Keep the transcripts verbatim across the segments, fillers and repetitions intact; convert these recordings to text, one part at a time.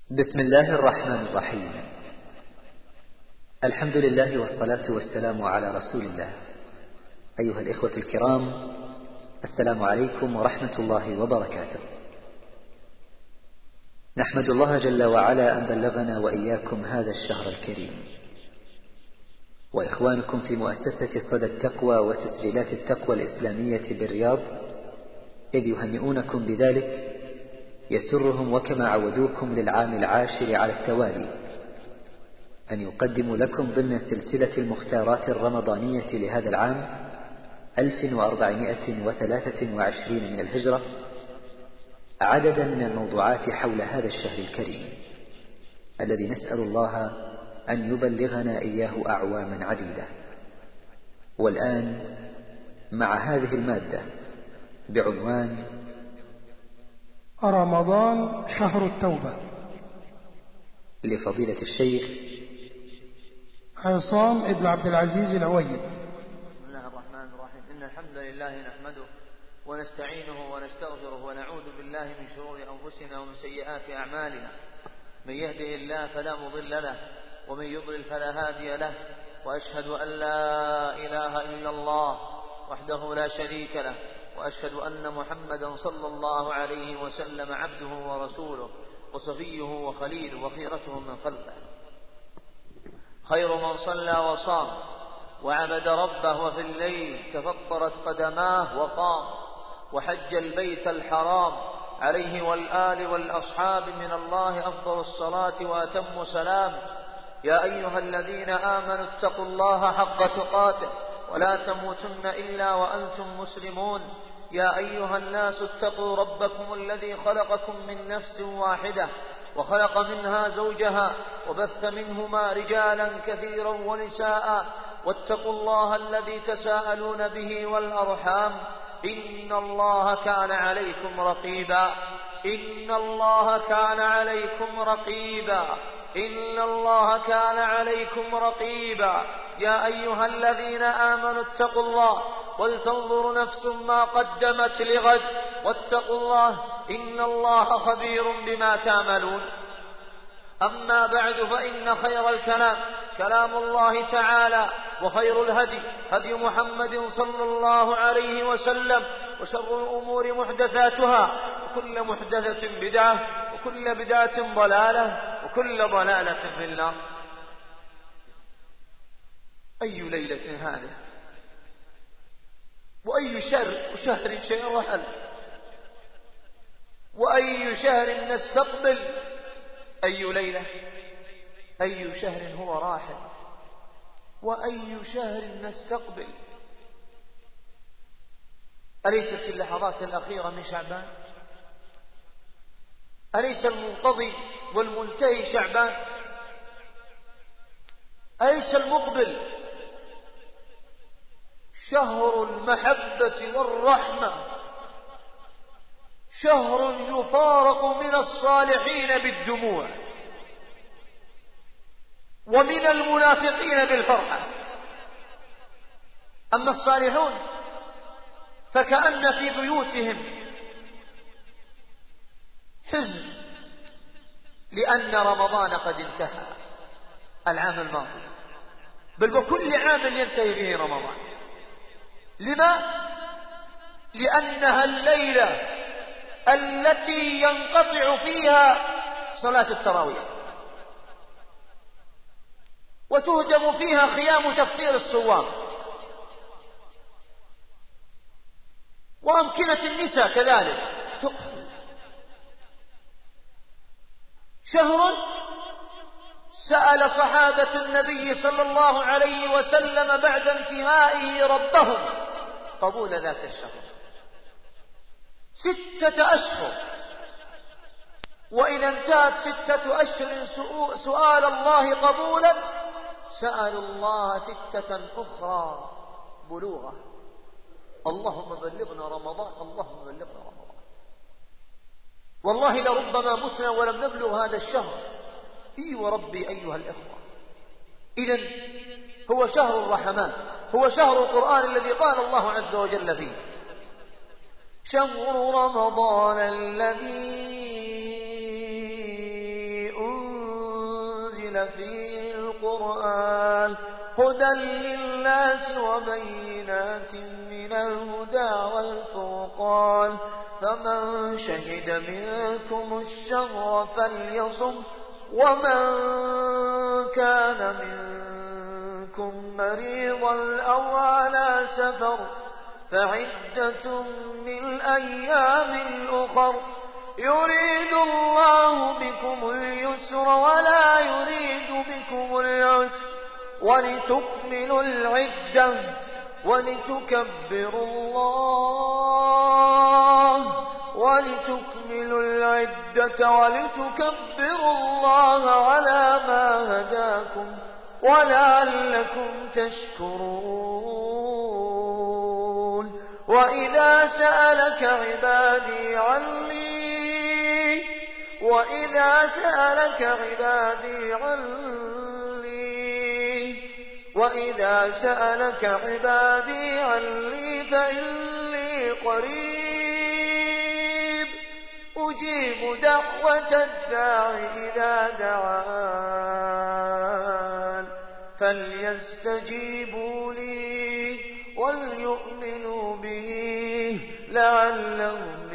بسم الله الرحمن الرحيم. الحمد لله والصلاة والسلام على رسول الله. أيها الإخوة الكرام، السلام عليكم ورحمة الله وبركاته. نحمد الله جل وعلا أن بلغنا وإياكم هذا الشهر الكريم، وإخوانكم في مؤسسة صدى التقوى وتسجيلات التقوى الإسلامية بالرياض إذ يهنئونكم بذلك، يسرهم وكما عودوكم للعام العاشر على التوالي أن يقدموا لكم ضمن سلسلة المختارات الرمضانية لهذا العام ألف وأربعمائة وثلاثة وعشرين من الهجرة عددا من الموضوعات حول هذا الشهر الكريم الذي نسأل الله أن يبلغنا إياه أعواما عديدة. والآن مع هذه المادة بعنوان رمضان شهر التوبة، لفضيلة الشيخ عصام ابن عبد العزيز العويد. بسم الله الرحمن الرحيم. إن الحمد لله نحمده ونستعينه ونستغفره ونعوذ بالله من شرور أنفسنا ومن سيئات أعمالنا. من يهده الله فلا مضل له ومن يضلل فلا هادي له، وأشهد أن لا إله إلا الله وحده لا شريك له، وأشهد أن محمدا صلى الله عليه وسلم عبده ورسوله وصفيه وخليله وخيرته من خلقه، خير من صلى وصام وعبد ربه وفي الليل تفطرت قدماه وقام، وحج البيت الحرام عليه والآل والأصحاب من الله أفضل الصلاة وأتم السلام. يا أيها الذين آمنوا اتقوا الله حق تقاته ولا تموتن إلا وأنتم مسلمون. يا أيها الناس اتقوا ربكم الذي خلقكم من نفس واحدة وخلق منها زوجها وبث منهما رجالا كثيرا ونساء، واتقوا الله الذي تساءلون به والأرحام، إن الله كان عليكم رقيبا. إن الله كان عليكم رقيبا. إن الله كان عليكم رقيبا. يا أيها الذين آمنوا اتقوا الله ولتنظر نفس ما قدمت لغد، واتقوا الله إن الله خبير بما تعملون. أما بعد، فإن خير الكلام كلام الله تعالى، وخير الهدي هدي محمد صلى الله عليه وسلم، وشر الأمور محدثاتها، وكل محدثة بدعة، وكل بدعة ضلالة، وكل ضلالة في النار. أي ليلة هذه، وأي شهر شهر شهر رحل، وأي شهر نستقبل، أي ليلة، أي شهر هو راحل، وأي شهر نستقبل. أليست اللحظات الأخيرة من شعبان؟ أليس المنقضي والمنتهي شعبان؟ أليس المقبل شهر المحبة والرحمة، شهر يفارق من الصالحين بالدموع ومن المنافقين بالفرحة؟ أما الصالحون فكأن في بيوتهم حزن، لأن رمضان قد انتهى العام الماضي، بل وكل عام ينتهي به رمضان. لما؟ لأنها الليلة التي ينقطع فيها صلاة التراويح، وتهدم فيها خيام تفطير الصوام، وأمكنة النساء كذلك تقفل. شهر سأل صحابة النبي صلى الله عليه وسلم بعد انتهائه ربهم قبول ذاك الشهر ستة أشهر، وإذا انتهت ستة أشهر سؤال الله قبولا سألوا الله ستة أخرى بلوغا. اللهم بلغنا رمضان، اللهم بلغنا رمضان. والله لربما متنا ولم نبلغ هذا الشهر. إي وربي أيها الإخوة، إذن هو شهر الرحمات، هو شهر القرآن الذي قال الله عز وجل فيه: شهر رمضان الذي أنزل فيه القرآن هدى للناس وبينات من الهدى والفرقان فمن شهد منكم الشهر فليصم ومن كان منكم مريضا أو على سفر فعدة من أيام أخر يريد الله بكم اليسر ولا يريد بكم العسر ولتكملوا العدة ولتكبروا الله ولتكملوا العدة ولتكبروا الله على ما هداكم ولعلكم تشكرون وإذا سألك عبادي عني وإذا سألك عبادي عني وإذا سألك عبادي عني فإني قريب أجيب دعوة الداع إذا دعان فليستجيبوا لي وليؤمنوا به لعلهم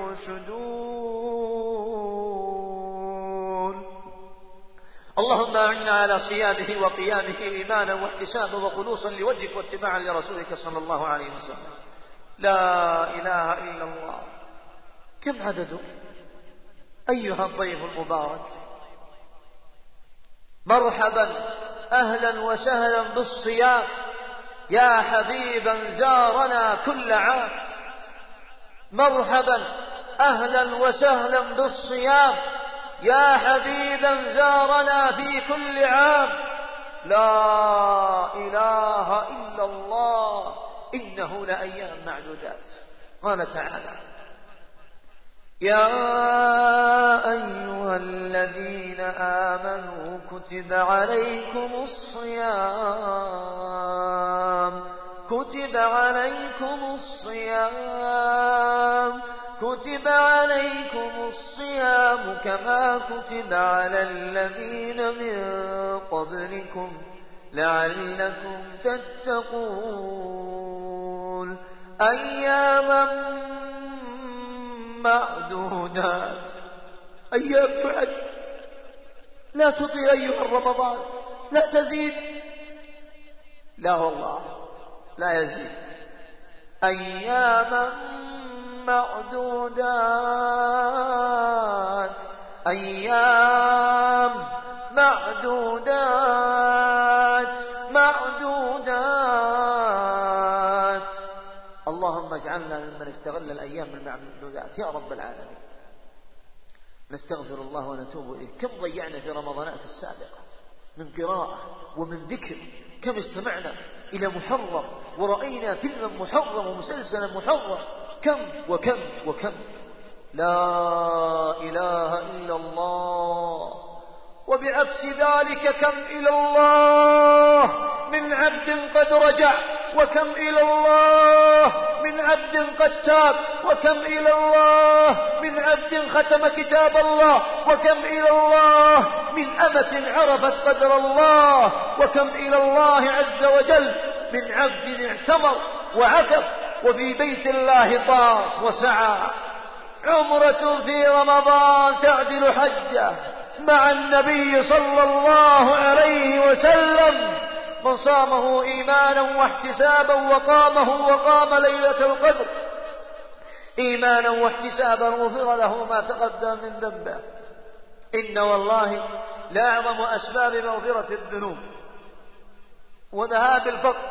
يرشدون. اللهم أعنا على صيامه وقيامه إيمانا واحتسابا وخلوصا لوجهك واتباعا لرسولك صلى الله عليه وسلم. لا إله إلا الله. كم عددك أيها الضيف المبارك؟ مرحبا أهلا وسهلا بالصيام يا حبيبا زارنا كل عام. مرحبا أهلا وسهلا بالصيام يا حبيبا زارنا في كل عام. لا إله إلا الله إنه لأيام معدودات. قال تعالى يا أيها الذين آمنوا كتب عليكم الصيام كتب عليكم الصيام كتب عليكم الصيام كما كتب على الذين من قبلكم لعلكم تتقون أياما معدودات. أيام تعد لا تطي أيها رمضان لا تزيد. لا والله لا يزيد. أياما معدودات أيام معدودات معدودات. اللهم اجعلنا ممن استغل الأيام المعدودات يا رب العالمين. نستغفر الله ونتوب إليه. كم ضيعنا في رمضانات السابقة من قراءة ومن ذكر. كم استمعنا إلى محرم ورأينا فيلما محرم ومسلسلا محرم. كم وكم وكم. لا إله إلا الله. وبعكس ذلك كم إلى الله من عبد قد رجع وكم إلى الله من عبد قد تاب وكم إلى الله من عبد ختم كتاب الله وكم إلى الله من أمة عرفت قدر الله وكم إلى الله عز وجل من عبد اعتمر وعكف وفي بيت الله طاف وسعى. عمرة في رمضان تعدل حجة مع النبي صلى الله عليه وسلم. من صامه إيمانا واحتسابا وقامه وقام ليلة القدر إيمانا واحتسابا غفر له ما تقدم من ذنبه. إن والله لأعظم أسباب مغفرة الذنوب وذهاب الفقر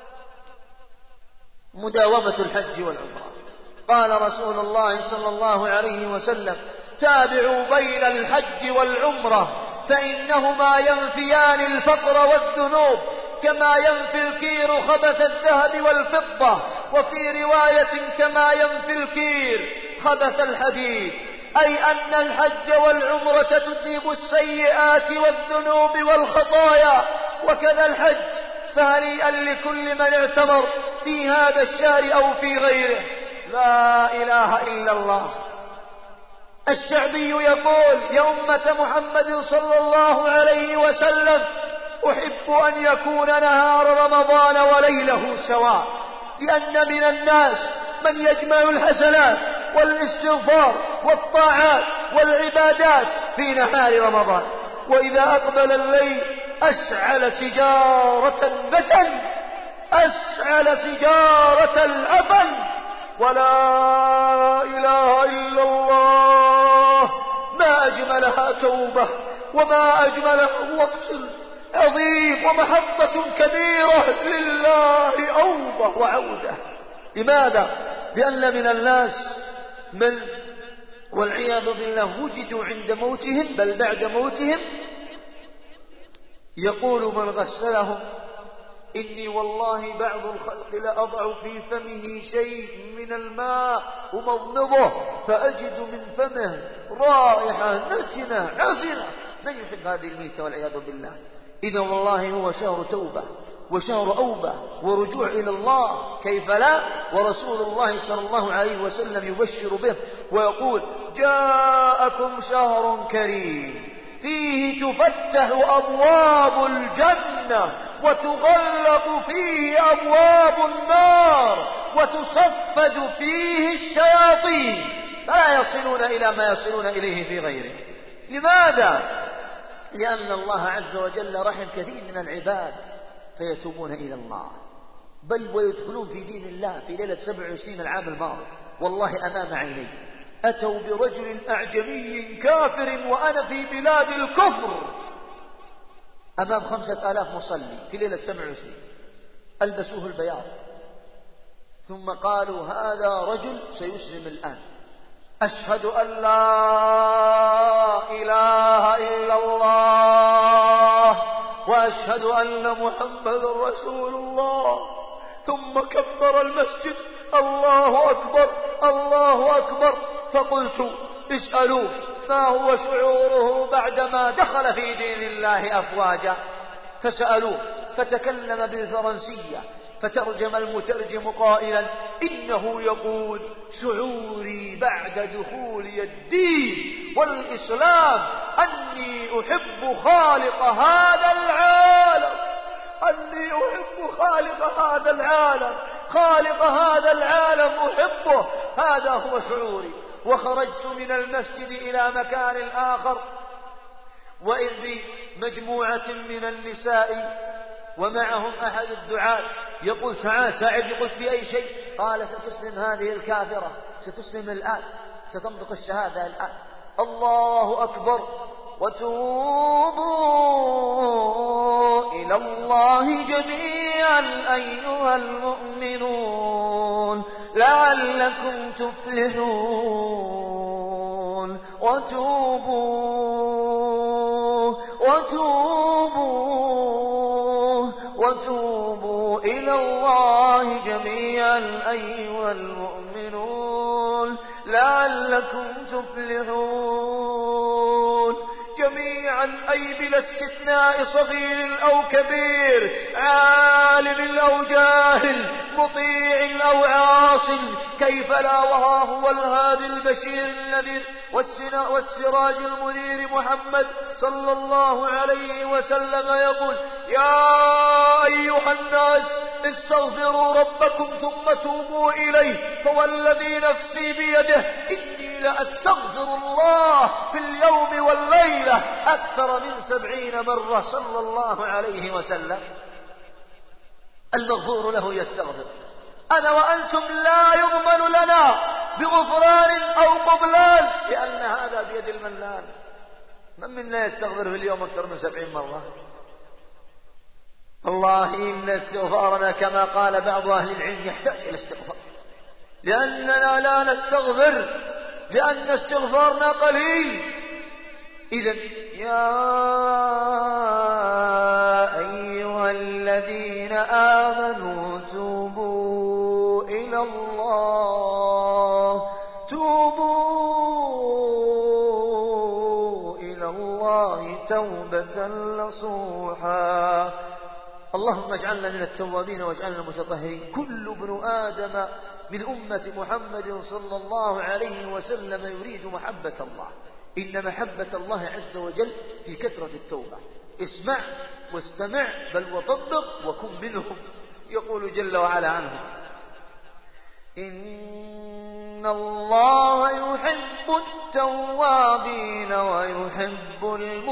مداومة الحج والعمرة. قال رسول الله صلى الله عليه وسلم تابعوا بين الحج والعمرة فإنهما ينفيان الفقر والذنوب كما ينفي الكير خبث الذهب والفضة وفي رواية كما ينفي الكير خبث الحديد. أي أن الحج والعمرة تذيب السيئات والذنوب والخطايا وكذا الحج. فهنيئا لكل من اعتمر في هذا الشهر أو في غيره. لا إله إلا الله. الشعبي يقول يا أمة محمد صلى الله عليه وسلم أحب أن يكون نهار رمضان وليله سواء، لأن من الناس من يجمع الحسنات والاستغفار والطاعات والعبادات في نهار رمضان، وإذا أقبل الليل أسعل سجارة البتن، أسعل سجارة الأفن، ولا إله إلا الله ما أجملها توبة وما أجمله وقت عظيم ومحطة كبيرة لله أوبة وعودة. لماذا؟ لأن من الناس من والعياذ بالله وجدوا عند موتهم بل بعد موتهم يقول من غسلهم إني والله بعض الخلق لأضع في فمه شيء من الماء ومضمضه فأجد من فمه رائحة نتنة عفنة. من يحب هذه الميتة والعياذ بالله؟ إذا والله هو شهر توبة وشهر أوبة ورجوع إلى الله، كيف لا؟ ورسول الله صلى الله عليه وسلم يبشر به ويقول جاءكم شهر كريم فيه تفتح أبواب الجنة وتغلق فيه أبواب النار وتصفد فيه الشياطين فلا يصلون إلى ما يصلون إليه في غيره. لماذا؟ لأن الله عز وجل رحم كثير من العباد فيتوبون إلى الله، بل ويدخلون في دين الله. في ليلة سبع وعشرين العام الماضي والله أمام عيني أتوا برجل أعجمي كافر وأنا في بلاد الكفر أمام خمسة آلاف مصلي في ليلة سبع وعشرين، ألبسوه البياض ثم قالوا هذا رجل سيسلم الآن، أشهد أن لا إله إلا الله وأشهد أن محمد رسول الله. ثم كبر المسجد الله أكبر الله أكبر. فقلت اسألوه ما هو شعوره بعدما دخل في دين الله أفواجا. فسألوه فتكلم بالفرنسية فترجم المترجم قائلا إنه يقول شعوري بعد دخولي الدين والإسلام أني أحب خالق هذا العالم، أني أحب خالق هذا العالم، خالق هذا العالم أحبه، هذا هو شعوري. وخرجت من المسجد إلى مكان آخر وإذ بمجموعة من النساء ومعهم أحد الدعاة يقول تعال ساعدني. قلت في أي شيء؟ قال ستسلم هذه الكافرة، ستسلم الآن، ستنطق الشهادة الآن. الله أكبر. وتوبوا إلى الله جميعا أيها المؤمنون لعلكم تفلحون. وتوبوا وتوبوا وتوبوا إلى الله جميعا أيها المؤمنون لعلكم تفلحون. جميعا أي بلا استثناء صغير أو كبير، عالم أو جاهل، مطيع أو عاص، كيف لا وها هو الهادي البشير النذير والسراج المنير محمد صلى الله عليه وسلم يقول يا أيها الناس استغفروا ربكم ثم توبوا إليه فوالذي نفسي بيده إني لأستغفر الله في اليوم والليلة أكثر من سبعين مرة صلى الله عليه وسلم. المغفور له يستغفر. أنا وأنتم لا يضمن لنا بغفران أو قبلان لأن هذا بيد المنان. من منا يستغفر في اليوم أكثر من سبعين مرة؟ والله إن استغفارنا كما قال بعض أهل العلم يحتاج إلى استغفار، لأننا لا نستغفر لأن استغفارنا قليل. إذن يا أيها الذين آمنوا توبوا إلى الله توبوا إلى الله توبة نصوحا. اللهم اجعلنا من التوابين واجعلنا المتطهرين. كل ابن آدم من أمة محمد صلى الله عليه وسلم يريد محبة الله. إن محبة الله عز وجل في كثرة التوبة. اسمع واستمع بل وطبق وكن منهم. يقول جل وعلا عنهم: إن الله يحب التوابين ويحب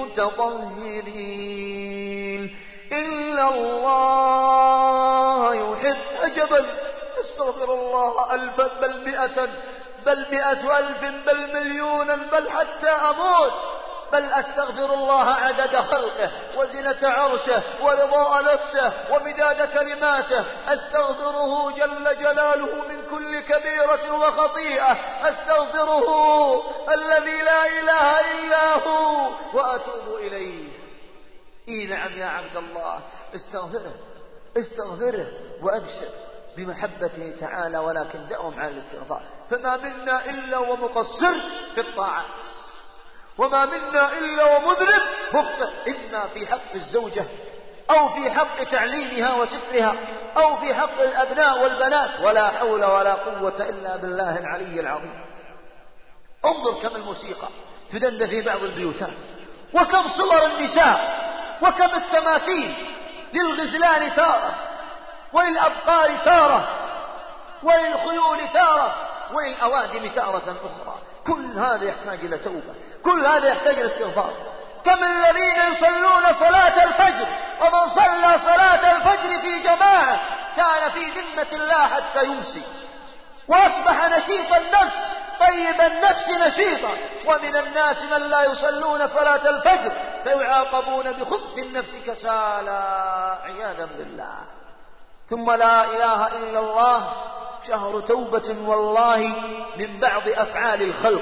المتطهرين إلا الله يحب عجبا استغفر الله ألفا بل مئة بل مئة ألف بل مليونا بل حتى أموت بل أستغفر الله عدد خلقه وزنة عرشه ورضاء نفسه ومداد كلماته. أستغفره جل جلاله من كل كبيرة وخطيئة. أستغفره الذي لا إله إلا هو وأتوب إليه. إي نعم يا عبد الله، استغفره استغفره وأبشر بمحبته تعالى، ولكن دعهم على الاستغفار. فما منا إلا ومقصر في الطاعات، وما منا إلا ومذنب مخطئ، إما في حق الزوجة أو في حق تعليمها وسترها أو في حق الأبناء والبنات، ولا حول ولا قوة إلا بالله العلي العظيم. انظر كم الموسيقى تدند في بعض البيوتات، وكم صور النساء، وكم التماثيل للغزلان تارة وللأبقار تارة وللخيول تارة وللأوادم تارة أخرى. كل هذا يحتاج إلى توبة، كل هذا يحتاج إلى استغفار. كم الذين يصلون صلاة الفجر، ومن صلى صلاة الفجر في جماعة كان في ذمة الله حتى يمسي، وأصبح نشيط النفس طيب النفس نشيطا. ومن الناس من لا يصلون صلاة الفجر فيعاقبون بخبث النفس كسالى عياذا بالله. ثم لا إله إلا الله شهر توبة والله من بعض أفعال الخلق.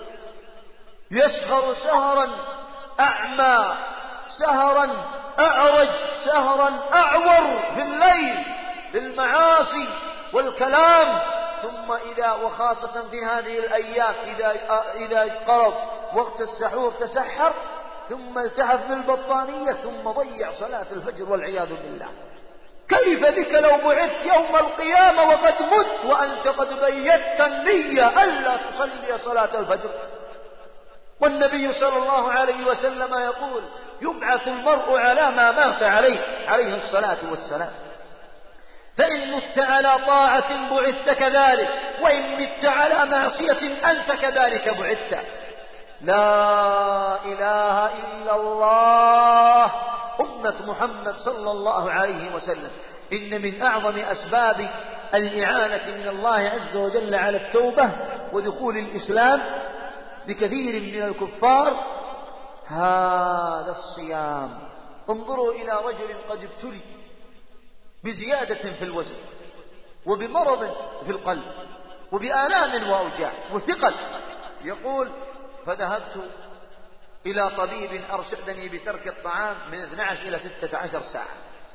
يسهر سهرا أعمى، سهرا أعرج، سهرا أعور في الليل بالمعاصي والكلام. ثم إذا وخاصة في هذه الأيام إذا إذا قرب وقت السحور تسحر، ثم التحف بالبطانية، ثم ضيع صلاة الفجر والعياذ بالله. كيف بك لو بعثت يوم القيامة وقد مت وأنت قد بيت النية ألا تصلي صلاة الفجر؟ والنبي صلى الله عليه وسلم يقول: يبعث المرء على ما مات عليه عليه الصلاة والسلام. فإن مت على طاعة بعثت كذلك، وإن مت على معصية أنت كذلك بعثت. لا إله إلا الله. أمة محمد صلى الله عليه وسلم، إن من أعظم أسباب الإعانة من الله عز وجل على التوبة ودخول الإسلام لكثير من الكفار هذا الصيام. انظروا إلى رجل قد ابتلي بزيادة في الوزن وبمرض في القلب وبآلام وأوجاع وثقل، يقول: فذهبت إلى طبيب أرشدني بترك الطعام من اثنتي عشرة إلى ستة عشر ساعة.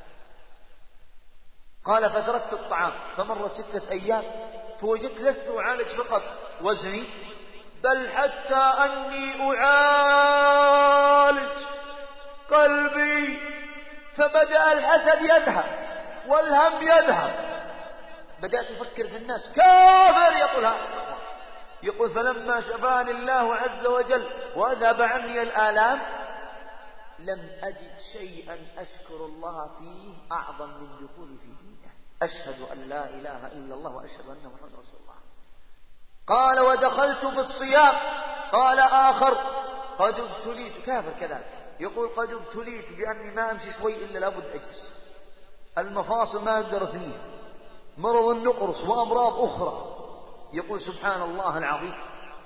قال: فتركت الطعام، فمرت ستة أيام فوجدت لست أعالج فقط وزني، بل حتى أني أعالج قلبي. فبدأ الحسد يذهب والهم يذهب. بدأت أفكر في الناس كافر، يقول هذا. يقول: فلما شفاني الله عز وجل وأذهب عني الآلام لم أجد شيئا أشكر الله فيه أعظم من دخولي في دينه. أشهد أن لا إله إلا الله وأشهد أن محمد رسول الله. قال: ودخلت في الصيام. قال آخر: قد ابتليت، كافر كذلك، يقول: قد ابتليت بأني ما أمشي شوي إلا لابد أجلس، المفاصل ما أقدر أثنيها، مرض النقرس وأمراض أخرى. يقول: سبحان الله العظيم،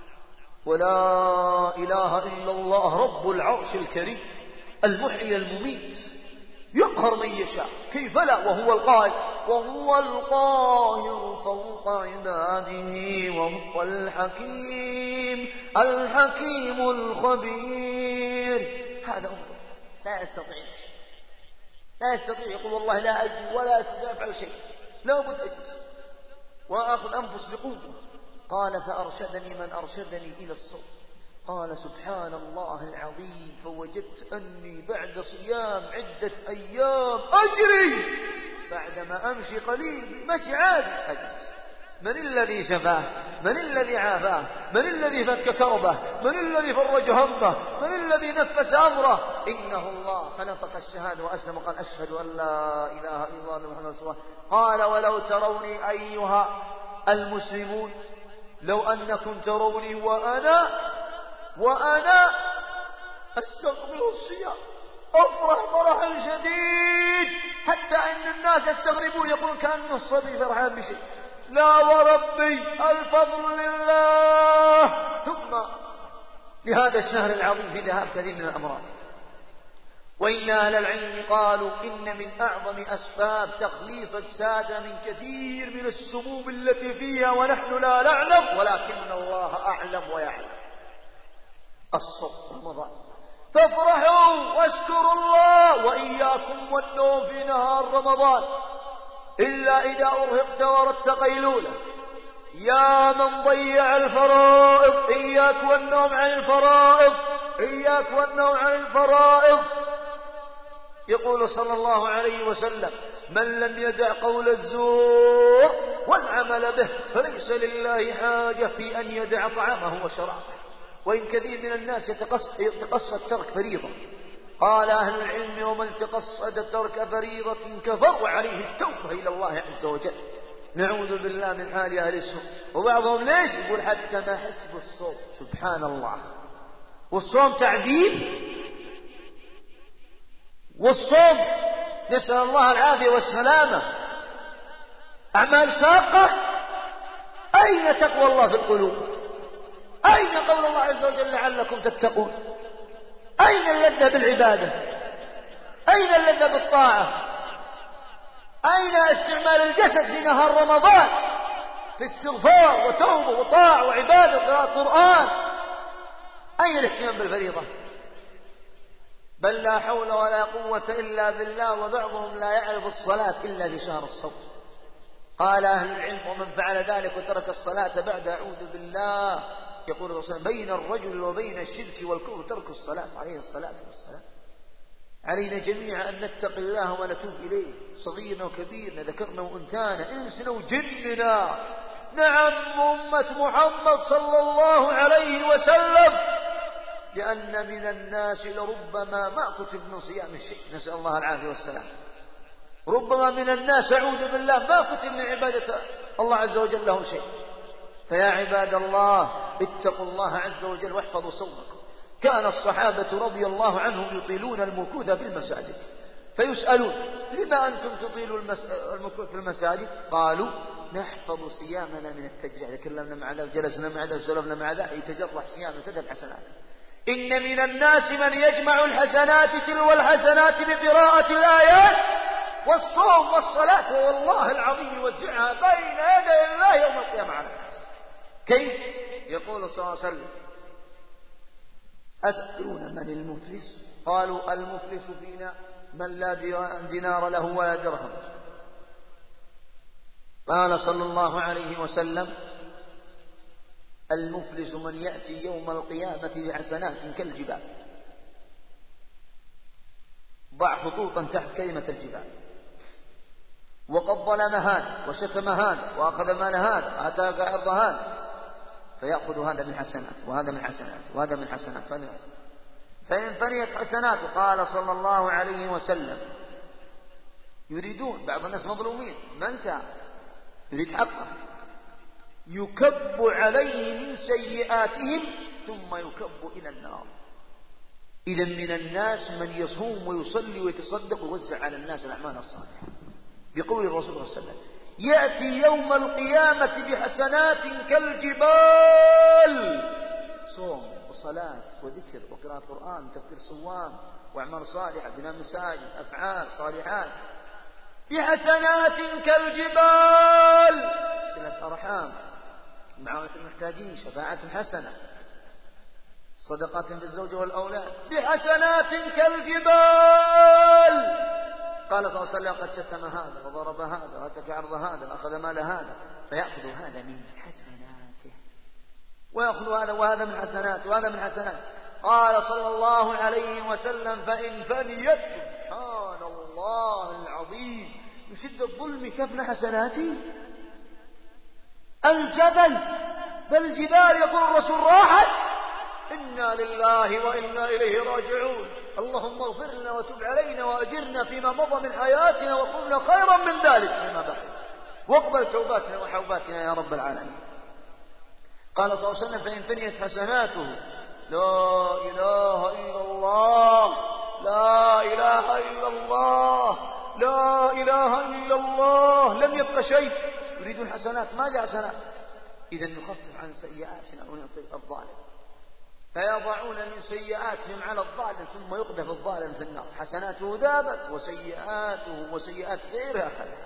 ولا إله إلا الله رب العرش الكريم المحيي المميت يقهر من يشاء، كيف لا، وهو القاهر وهو القاهر فوق عباده وهو الحكيم الحكيم الخبير. هذا أمر لا يستطيع لا يستطيع يقول: والله لا أجي ولا أستطيع أفعل شيء، لا بد أجلس وأخذ أنفس بقوة. قال: فأرشدني من أرشدني إلى الصوم. قال: سبحان الله العظيم، فوجدت أني بعد صيام عدة أيام أجري، بعدما أمشي قليل مشي عادي أجلس، من الذي شفاه؟ من الذي عافاه؟ من الذي فك كربه؟ من الذي فرج همه؟ من الذي نفس أمره؟ إنه الله. فنطق الشهادة وأسلم وقال أشهد أن لا إله إلا الله محمد رسول الله. قال ولو تروني أيها المسلمون، لو أنكم تروني وأنا وأنا أستقبل الصيام أفرح فرحا شديد حتى أن الناس يستغربون يقولون كأنه الصبي فرحان بشيء. لا وربي الفضل لله. ثم لهذا الشهر العظيم في ذهاب كثير من الأمراض. وإن أهل العلم قالوا إن من أعظم أسباب تخليص أجسادنا من كثير من السموم التي فيها ونحن لا نعلم ولكن الله أعلم ويعلم الصوم رمضان. فافرحوا واشكروا الله وإياكم والنوم في نهار رمضان إلا إذا أرهقت وردت قيلولة. يا من ضيع الفرائض إياك والنوم عن الفرائض، إياك والنوم عن الفرائض. يقول صلى الله عليه وسلم من لم يدع قول الزور والعمل به فليس لله حاجة في أن يدع طعامه وشرابه. وإن كثير من الناس يتقصد ترك فريضة. قال أهل العلم ومن تقصد ترك فريضة كفر وعليه التوبة إلى الله عز وجل. نعوذ بالله من حال أهل السوء. وبعضهم ليش يقول حتى ما حسب الصوم. سبحان الله. والصوم تعذيب، والصوم نسأل الله العافية والسلامة أعمال ساقة. أين تقوى الله في القلوب؟ أين قول الله عز وجل لعلكم تتقون؟ أين اللذة بالعبادة؟ أين اللذة بالطاعة؟ أين استعمال الجسد في نهار رمضان في استغفار وتوبة وطاعة وعبادة وقراءة قرآن؟ أين الاهتمام بالفريضة؟ بل لا حول ولا قوة إلا بالله. وبعضهم لا يعرف الصلاة إلا في شهر الصوم. قال أهل العلم ومن فعل ذلك وترك الصلاة بعد أعوذ بالله يقول الرسول بين الرجل وبين الشرك والكفر ترك الصلاة عليه الصلاة والسلام. علينا جميعا أن نتقي الله ونتوب إليه صغيرنا وكبيرنا ذكرنا وأنثانا إنسنا وجننا. نعم أمة محمد صلى الله عليه وسلم. لأن من الناس لربما ما كتب من صيام الشيء نسأل الله العافية والسلام. ربما من الناس أعوذ بالله ما كتب من عبادة الله عز وجل له شيء. فيا عباد الله اتقوا الله عز وجل واحفظوا صومكم. كان الصحابة رضي الله عنهم يطيلون المكوث في المساجد فيسألون لما أنتم تطيلوا المكوث في المساجد؟ قالوا نحفظ صيامنا من التجريع. تكلمنا مع ذا وجلسنا مع ذا وسلفنا مع ذا يتجرح صيامه تدب حسنات. إن من الناس من يجمع الحسنات تلو الحسنات بقراءة الآيات والصوم والصلاة والله العظيم يوزعها بين يدي الله يوم القيامة على الناس. كيف؟ يقول صلى الله عليه وسلم أتدرون من المفلس؟ قالوا المفلس فينا من لا دينار له ولا درهم. قال صلى الله عليه وسلم المفلس من يأتي يوم القيامة بحسنات كالجبال. ضع خطوطا تحت كلمة الجبال. وقد ظلم هذا وشتم هذا وأخذ مال هذا أتاك أرض هذا فيأخذ هذا من حسنات وهذا من حسنات وهذا من حسنات وهذا من حسنات. فإن فنيت حسناته قال صلى الله عليه وسلم يريدون بعض الناس مظلومين ما انت يريد حقه يكب عليه من سيئاتهم ثم يكب إلى النار. إذا من الناس من يصوم ويصلي ويتصدق ويوزع على الناس الأعمال الصالحة بقول الرسول صلى الله عليه وسلم يأتي يوم القيامة بحسنات كالجبال. صوم وصلاة وذكر وقراءة قرآن وتفكير صوام وأعمال صالحة بناء مساجد أفعال صالحات بحسنات كالجبال. صلة أرحام معاونة المحتاجين شفاعة حسنة صدقات بالزوج والأولاد بحسنات كالجبال. قال صلى الله عليه وسلم قد شتم هذا وضرب هذا واتك عرض هذا وأخذ مال هذا فيأخذ هذا من حسناته ويأخذ هذا وهذا من حسناته وهذا من حسناته. قال صلى الله عليه وسلم فإن فنيت سبحان الله العظيم من شدة الظلم كفن حسناتي الجبل بل الجبال يقول الرسول راحت. إنا لله وإنا إليه راجعون. اللهم اغفر لنا وتب علينا وأجرنا فيما مضى من حياتنا وقمنا خيرا من ذلك فيما بقي، واقبل توباتنا وحوباتنا يا رب العالمين. قال صلى الله عليه وسلم: فإن فنيت حسناته لا إله إلا الله لا إله إلا الله لا إله إلا الله، لم يبق شيء. يريدون الحسنات، ما جاء حسنات. إذا نخفف عن سيئاتنا ونعطي الظالم، فيضعون من سيئاتهم على الظالم ثم يقذف الظالم في النار. حسناته ذابت وسيئاته وسيئات غيرها أخذها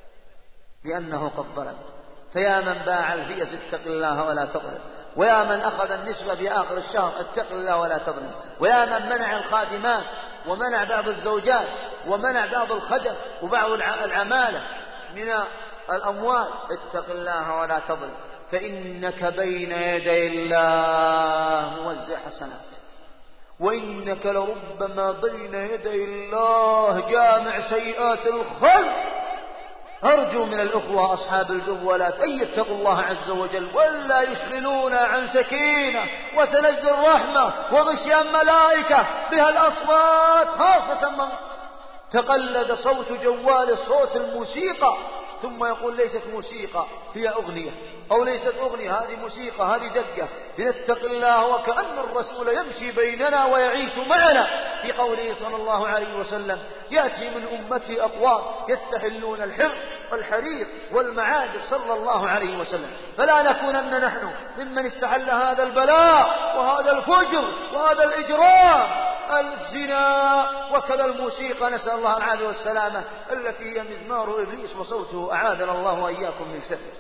لأنه قد ظلم. فيا من باع الفيس اتق الله ولا تظلم، ويا من أخذ النسبة في آخر الشهر اتق الله ولا تظلم، ويا من منع الخادمات ومنع بعض الزوجات ومنع بعض الخدم وبعض العمالة من الأموال اتق الله ولا تظلم، فإنك بين يدي الله موزع حسنات، وإنك لربما بين يدي الله جامع سيئات الخلق. أرجو من الأخوة أصحاب الجوالات أن يتقوا الله عز وجل ولا يشغلون عن سكينة وتنزل الرحمة وغشيان ملائكة بها الأصوات، خاصة من تقلد صوت جوال صوت الموسيقى ثم يقول ليست موسيقى هي أغنية، أو ليست أغنية هذه موسيقى هذه دقة. لنتق الله وكأن الرسول يمشي بيننا ويعيش معنا في قوله صلى الله عليه وسلم: يأتي من أمتي أقوام يستحلون الحر والحرير والمعازف صلى الله عليه وسلم، فلا نكونن نحن ممن استحل هذا البلاء وهذا الفجر وهذا الإجرام الزنا وكذا الموسيقى، نسأل الله العافية والسلامة، التي هي مزمار إبليس وصوته أعاذنا الله وإياكم من شره.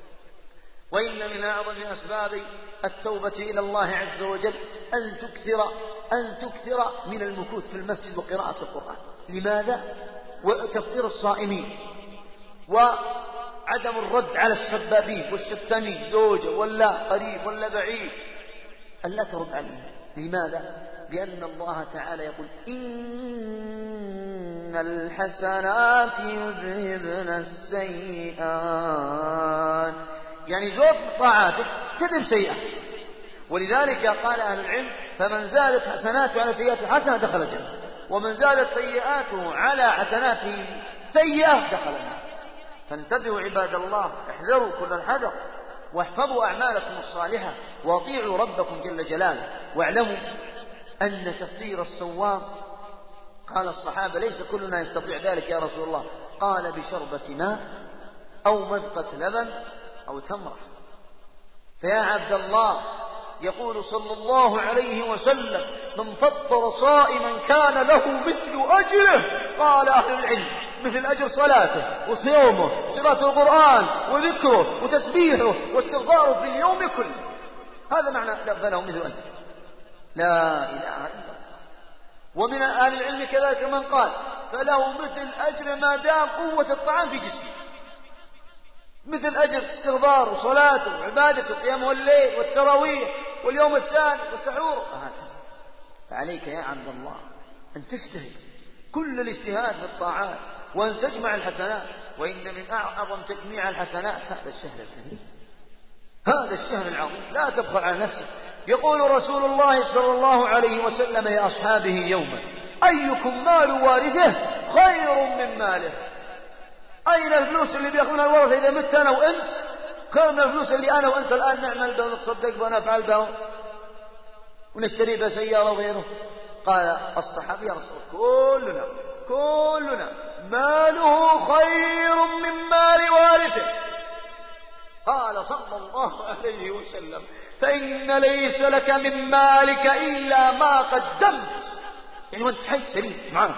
وإن من أعظم أسباب التوبة إلى الله عز وجل أن تكثر أن تكثر من المكوث في المسجد وقراءة القرآن. لماذا؟ وتفطير الصائمين، وعدم الرد على السبابين والشتامين، زوجة ولا قريب ولا بعيد، ألا ترد عليهم. لماذا؟ لأن الله تعالى يقول: إن الحسنات يذهبن السيئات، يعني زود طاعاتك تذهب سيئة. ولذلك قال أهل العلم: فمن زادت حسناته على سيئاته حسنة دخل الجنة، ومن زادت سيئاته على حسناته سيئة دخل النار. فانتبهوا عباد الله، احذروا كل الحذر، واحفظوا أعمالكم الصالحة، واطيعوا ربكم جل جلاله، واعلموا أن تفطير الصوام، قال الصحابة: ليس كلنا يستطيع ذلك يا رسول الله، قال: بشربة ماء أو مذقة لبن أو تمرة. فيا عبد الله، يقول صلى الله عليه وسلم: من فطر صائما كان له مثل أجره. قال أهل العلم: مثل أجر صلاته وصيامه وقراءة القرآن وذكره وتسبيحه واستغفاره في اليوم كله. هذا معنى فله مثل أجر، لا إله إلا الله. ومن أهل العلم كذلك من قال: فله مثل أجر ما دام قوة الطعام في جسمه، مثل أجر استغفار وصلاته وعبادته وقيامه الليل والتراويح واليوم الثاني والسحور. فعليك يا عبد الله أن تجتهد كل الاجتهاد في الطاعات وأن تجمع الحسنات. وإن من أعظم تجميع الحسنات هذا الشهر الكريم، هذا الشهر العظيم، لا تبخل على نفسك. يقول رسول الله صلى الله عليه وسلم لأصحابه يوما: أيكم مال وارثه خير من ماله؟ أين الفلوس اللي بيأخذونها الورثة إذا مت أنا وأنت؟ خير من الفلوس اللي أنا وأنت الآن نعمل بها ونتصدق بها ونفعل بها ونشتري بها سيارة وغيره. قال الصحابي: يا رسول الله، كلنا كلنا ماله خير من مال وارثه. قال صلى الله عليه وسلم: فإن ليس لك من مالك إلا ما قدمت، يعني وانت حي سليم معنا،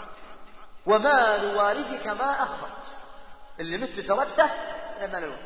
ومال وارثك ما أخرت، اللي مت تركته لما له.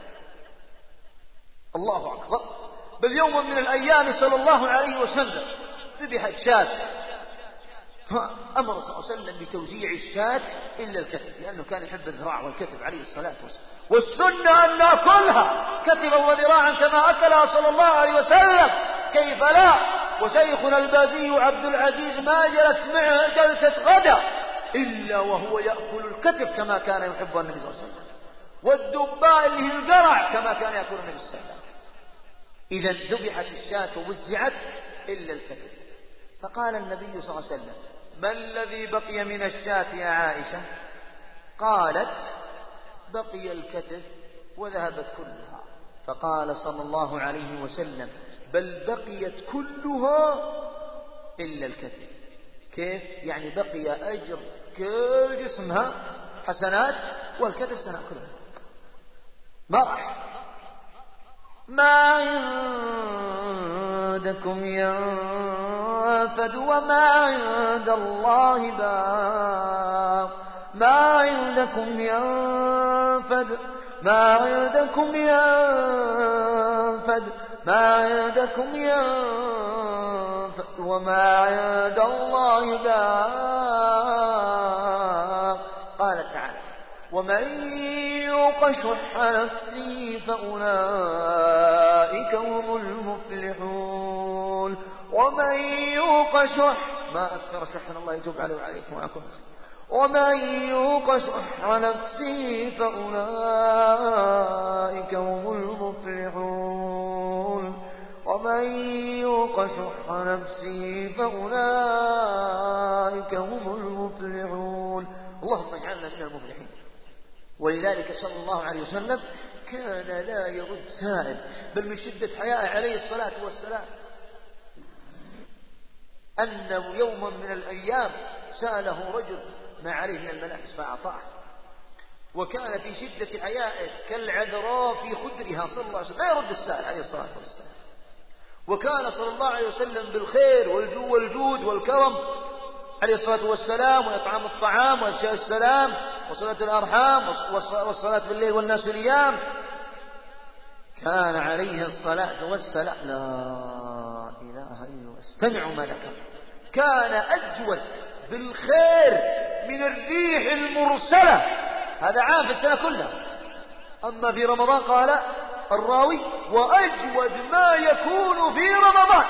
الله أكبر. بل يوم من الأيام صلى الله عليه وسلم ذبحت شاة، فأمر صلى الله عليه وسلم بتوزيع الشاة إلا الكتف، لأنه كان يحب الذراع والكتف عليه الصلاة والسلام، والسنة أن نأكلها كتفا وذراعا كما أكلها صلى الله عليه وسلم، كيف لا؟ وشيخنا البازي عبد العزيز ما جلس معه جلسة غدا إلا وهو يأكل الكتف كما كان يحب النبي صلى الله عليه وسلم. والدباء اللي هي القرع كما كان يأكل النبي صلى الله عليه وسلم. إذا ذبحت الشاة ووزعت إلا الكتف. فقال النبي صلى الله عليه وسلم: ما الذي بقي من الشاة يا عائشة؟ قالت: بقي الكتف وذهبت كلها. فقال صلى الله عليه وسلم: بل بقيت كلها إلا الكتف. كيف؟ يعني بقي أجر كل جسمها حسنات والكتف سنأكلها ما راح. ما عندكم ينفد وما عند الله باق. ما عندكم ينفد ما عندكم ينفد ما عندكم ينفد وما عند الله باق. قال تعالى: ومن يوق شح نفسه فأولئك هم المفلحون. ومن يوق شح، ما أكثر شح، الله يتوب عليه وعليكم وعليكم. ومن يوق شح نفسه فأولئك هم المفلحون. ومن يوق شح نفسه فأولئك هم المفلحون. اللهم اجعلنا من المفلحين. ولذلك صلى الله عليه وسلم كان لا يرد سائل، بل من شدة حياء عليه الصلاة والسلام أنه يوما من الأيام سأله رجل ما عليه من الملابس فأعطاه، وكان في شدة حيائه كالعذراء في خدرها صلى الله عليه وسلم، لا يرد السائل عليه الصلاة والسلام. وكان صلى الله عليه وسلم بالخير والجود والجود والكرم عليه الصلاة والسلام، وإطعام الطعام وإفشاء السلام وصلة الأرحام والصلاة بالليل والناس في الأيام. كان عليه الصلاة والسلام لا إله إلا الله، استمعوا ما ذكر، كان أجود بالخير من الريح المرسلة. هذا عام في السنة كلها. أما في رمضان قال الراوي: وأجود ما يكون في رمضان.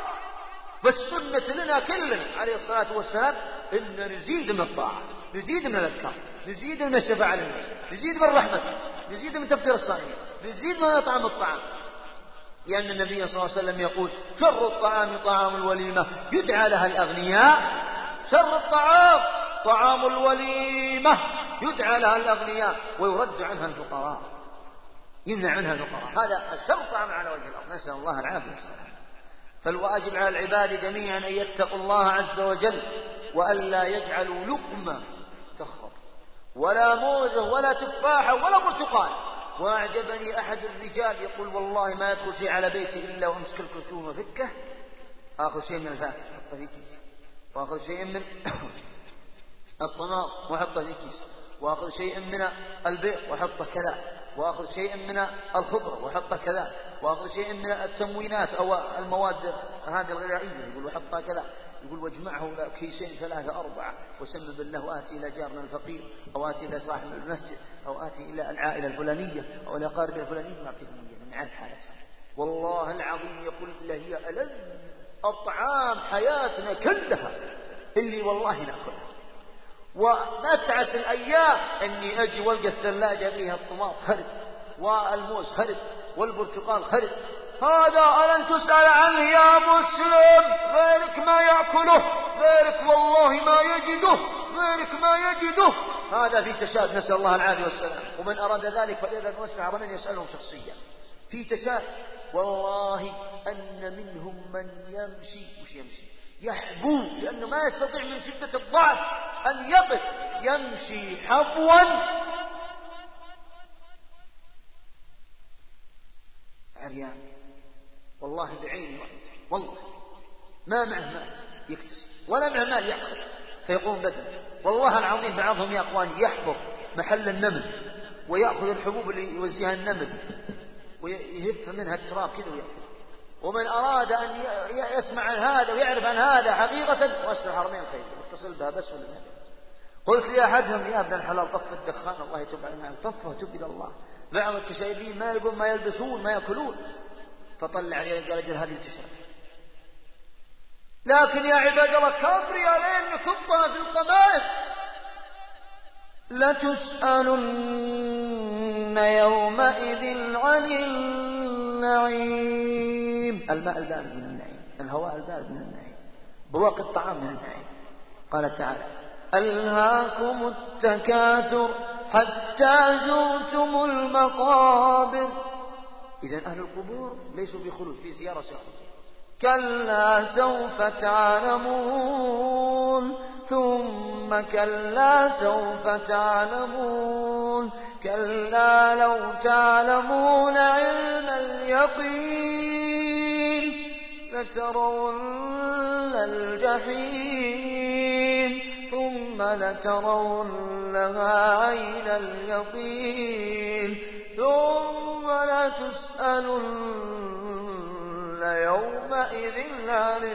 فالسنة لنا كلنا عليه الصلاة والسلام إن نزيد من الطاعة، نزيد من الأذكار، نزيد من الشفاعة للناس، نزيد من رحمته، نزيد من تفطير الصائمين، نزيد من إطعام الطعام. لأن النبي صلى الله عليه وسلم يقول: شر الطعام طعام الوليمة يدعى لها الأغنياء. شر الطعام طعام الوليمة يدعى لها الأغنياء ويرد عنها الفقراء، يمنع عنها الفقراء. هذا الشر طعام على وجه الأرض، نسأل الله العافية والسلام. فالواجب على العباد جميعا أن يتقوا الله عز وجل، وألا يجعلوا لقمة تخر ولا موزة ولا تفاحة ولا برتقال. وأعجبني أحد الرجال يقول: والله ما يدخل شيء على بيتي إلا وأمسك الكرتون وفكه، آخذ شيء من الفاكهة وأحطه في كيس، وأخذ شيء من الطماط وأحطه في كيس، وأخذ شيء من البيض وأحطه كذا، وأخذ شيء من الخضر وأحطه كذا، وأخذ شيء من التموينات أو المواد هذه الغذائية، يقول وحطها كذا، يقول واجمعه كيسين ثلاثة أربعة، وسم بالله آتي إلى جارنا الفقير، أو آتي إلى صاحب المسجد، أو آتي إلى العائلة الفلانية أو الأقارب الفلانية، نعطيهم إياه من عاد حالتها. والله العظيم يقول: إلا هي ألذ أطعام حياتنا كلها اللي والله نأكلها. ونتعس الأيام أني أجي والقى الثلاجة فيها الطماط خرب والموز خرب والبرتقال خرب. هذا ألن تسأل عنه يا مسلم؟ غيرك ما يأكله، غيرك والله ما يجده، غيرك ما يجده. هذا في تشاد، نسأل الله العافية والسلام. ومن أراد ذلك فليذهب نوسع من يسألهم شخصيا في تشاد. والله أن منهم من يمشي، مش يمشي يحبو، لأنه ما يستطيع من شدة الضعف أن يقف، يمشي حبوا عريان. والله بعيني والله ما معه مال يكتسب ولا معه مال يأخذ فيقوم بدل. والله العظيم بعضهم يا أخواني يحفر محل النمل ويأخذ الحبوب اللي يوزيها النمل ويهف منها التراب كذا ويأكل. ومن أراد أن يسمع عن هذا ويعرف عن هذا حقيقة وأسر حرمين خير واتصل بها بس ولا نبي. قلت لأحدهم: يا ابن الحلال طف الدخان، الله يتوب علينا، طفه تب إلى الله. بعض التشايبين ما يقول ما يلبسون ما يأكلون، فطلع عليه قال: أجل هذه التشايب. لكن يا عباد الله كم ريالين نكبها في القمائم. لتسألن يومئذ عن النعيم. الماء البارد من النعيم، الهواء البارد من النعيم، بواقي الطعام من النعيم. قال تعالى: ألهاكم التكاثر حتى زرتم المقابر. إذن أهل القبور ليسوا بخلود، في زيارة سيخرج. كلا سوف تعلمون ثم كلا سوف تعلمون كلا لو تعلمون علم اليقين لترون الجحيم ثم لترونها عين اليقين ثم لتسألن يومئذ عن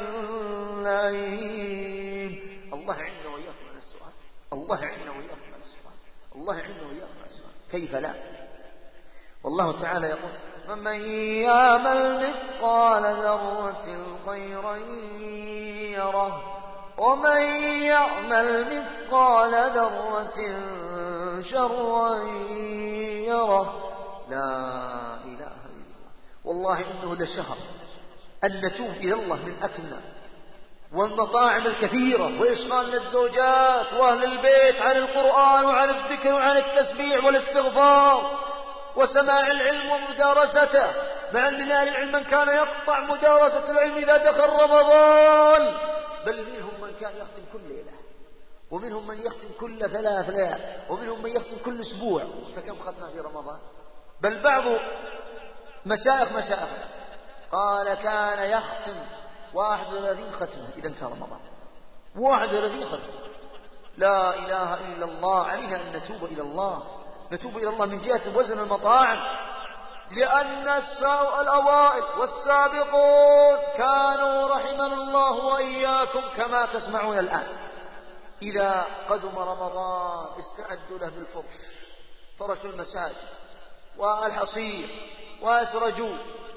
النعيم. الله عنا وإياكم من السؤال، الله عنا وإياكم من السؤال، الله عنا وإياكم من السؤال، كيف لا؟ والله تعالى يقول: فمن يعمل مثقال ذرة خيرا يره ومن يعمل مثقال ذرة شرا يره. لا إله إلا الله. والله إنه لشهر أن نتوب إلى الله من أكلنا والمطاعم الكثيرة وإشغالنا الزوجات وأهل البيت عن القرآن وعن الذكر وعن التسبيح والاستغفار وسماع العلم ومدارسته، مع أن من أهل العلم من كان يقطع مدارسة العلم إذا دخل رمضان، بل منهم من كان يختم كل ليلة، ومنهم من يختم كل ثلاث ليال، ومنهم من يختم كل أسبوع. فكم ختمة في رمضان؟ بل بعض مشايخ مشايخ قال كان يختم واحد وثلاثين ختمة إذا انتهى رمضان، واحد وثلاثين ختمة. لا إله إلا الله. علينا أن نتوب إلى الله، نتوب إلى الله من جهة وزن المطاعم، لأن الأوائل والسابقون كانوا رحمنا الله وإياكم كما تسمعون الآن. إذا قدم رمضان استعدوا له بالفرش، فرشوا المساجد والحصير وأسرجوا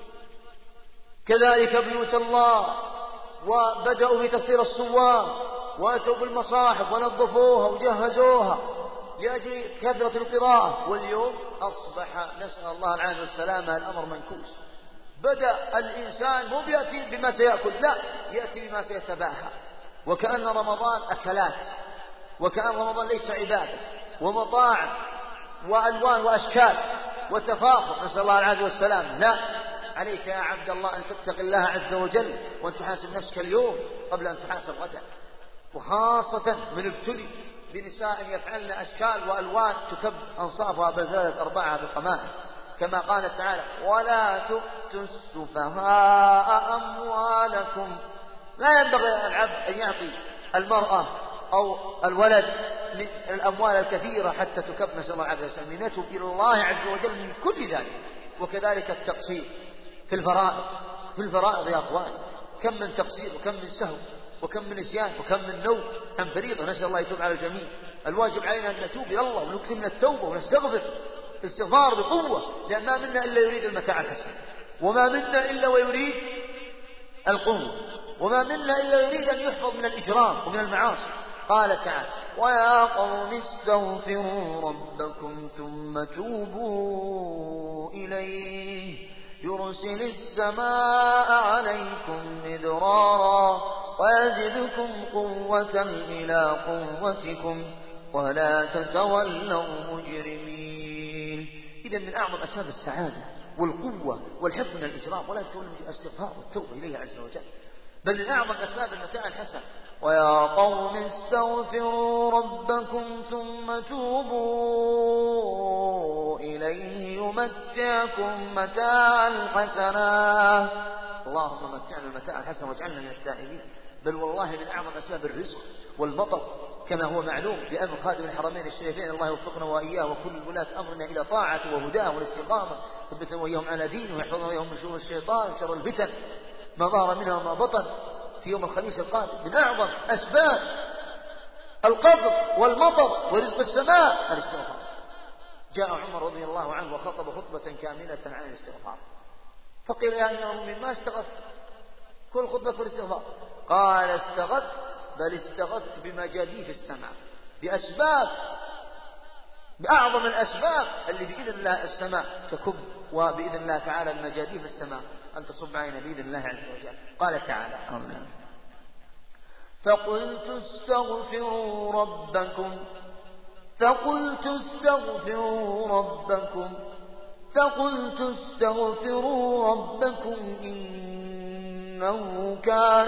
كذلك بيوت الله، وبدأوا بتفطير الصوام، وأتوا بالمصاحف ونظفوها وجهزوها لأجل كثرة القراءة. واليوم أصبح نسأل الله العافية والسلامة الأمر منكوس. بدأ الإنسان مو بيأتي بما سيأكل، لا، يأتي بما سيتباهى، وكأن رمضان أكلات، وكأن رمضان ليس عبادة ومطاعم وألوان وأشكال وتفاخر، نسأل الله العافية والسلامة. لا، عليك يا عبد الله أن تتق الله عز وجل وأن تحاسب نفسك اليوم قبل أن تحاسب غدا. وخاصة من ابتلي بنساء يفعلن أشكال وألوان تكب أنصافها بثلاثة أربعة بالقمائم، كما قال تعالى: ولا تؤتوا السفهاء أموالكم. لا ينبغي العبد أن يعطي المرأة أو الولد من الأموال الكثيرة حتى تكب، نسأل الله عز وجل. نتوب إلى الله عز وجل من كل ذلك. وكذلك التقصير في الفرائض، في الفرائض يا أخوان، كم من تقصير وكم من سهو وكم من نسيان وكم من نوم عن فريضة، نسأل الله يتوب على الجميع. الواجب علينا أن نتوب إلى الله ونكثر من التوبة ونستغفر استغفار بقوة، لأن ما منا إلا يريد المتاع الحسن، وما منا إلا ويريد القوة، وما منا إلا يريد أن يحفظ من الإجرام ومن المعاصي. قال تعالى: ويا قوم استغفروا ربكم ثم توبوا إليه يرسل السماء عليكم مدرارا ويزدكم قوة إلى قوتكم ولا تتولوا مجرمين. إذا من أعظم أسباب السعادة والقوة والحفظ من الإجرام ولا تتولوا الاستغفار والتوبة إليه عز وجل، بل من أعظم أسباب المتاع الحسن. ويا قوم استغفروا ربكم ثم توبوا إليه يمتعكم متاعا حسنا. اللهم متعنا المتاع الحسن واجعلنا من التائبين. بل والله من أعظم أسباب الرزق والمطر كما هو معلوم بأمر خادم الحرمين الشريفين، الله يوفقنا وإياه وكل ولاة أمرنا إلى طاعته وهداه والاستقامة، ثبتنا وإياهم على دينه ويحفظنا وإياهم من شرور الشيطان وشر الفتن ما ظهر منها وما بطن في يوم الخميس القادم. من أعظم أسباب القبض والمطر ورزق السماء الاستغفار. جاء عمر رضي الله عنه وخطب خطبة كاملة عن الاستغفار، فقيل يا أمير المؤمنين ما استغفت كل خطبة في الاستغفار؟ قال: استغثت، بل استغثت بمجاديف السماء، بأسباب بأعظم الأسباب اللي بإذن الله السماء تكب، وبإذن الله تعالى المجاديف السماء أن تصب علينا بإذن الله عز وجل. قال تعالى: فقلت استغفروا ربكم فقلت استغفروا ربكم فقلت استغفروا ربكم إنه كان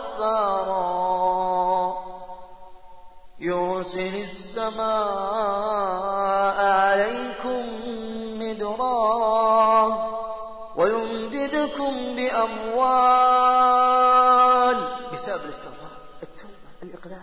غفارا يرسل السماء عليكم مدرارا ويمددكم بأموال بسبب الاستغفار، التوبة، الإقلاع،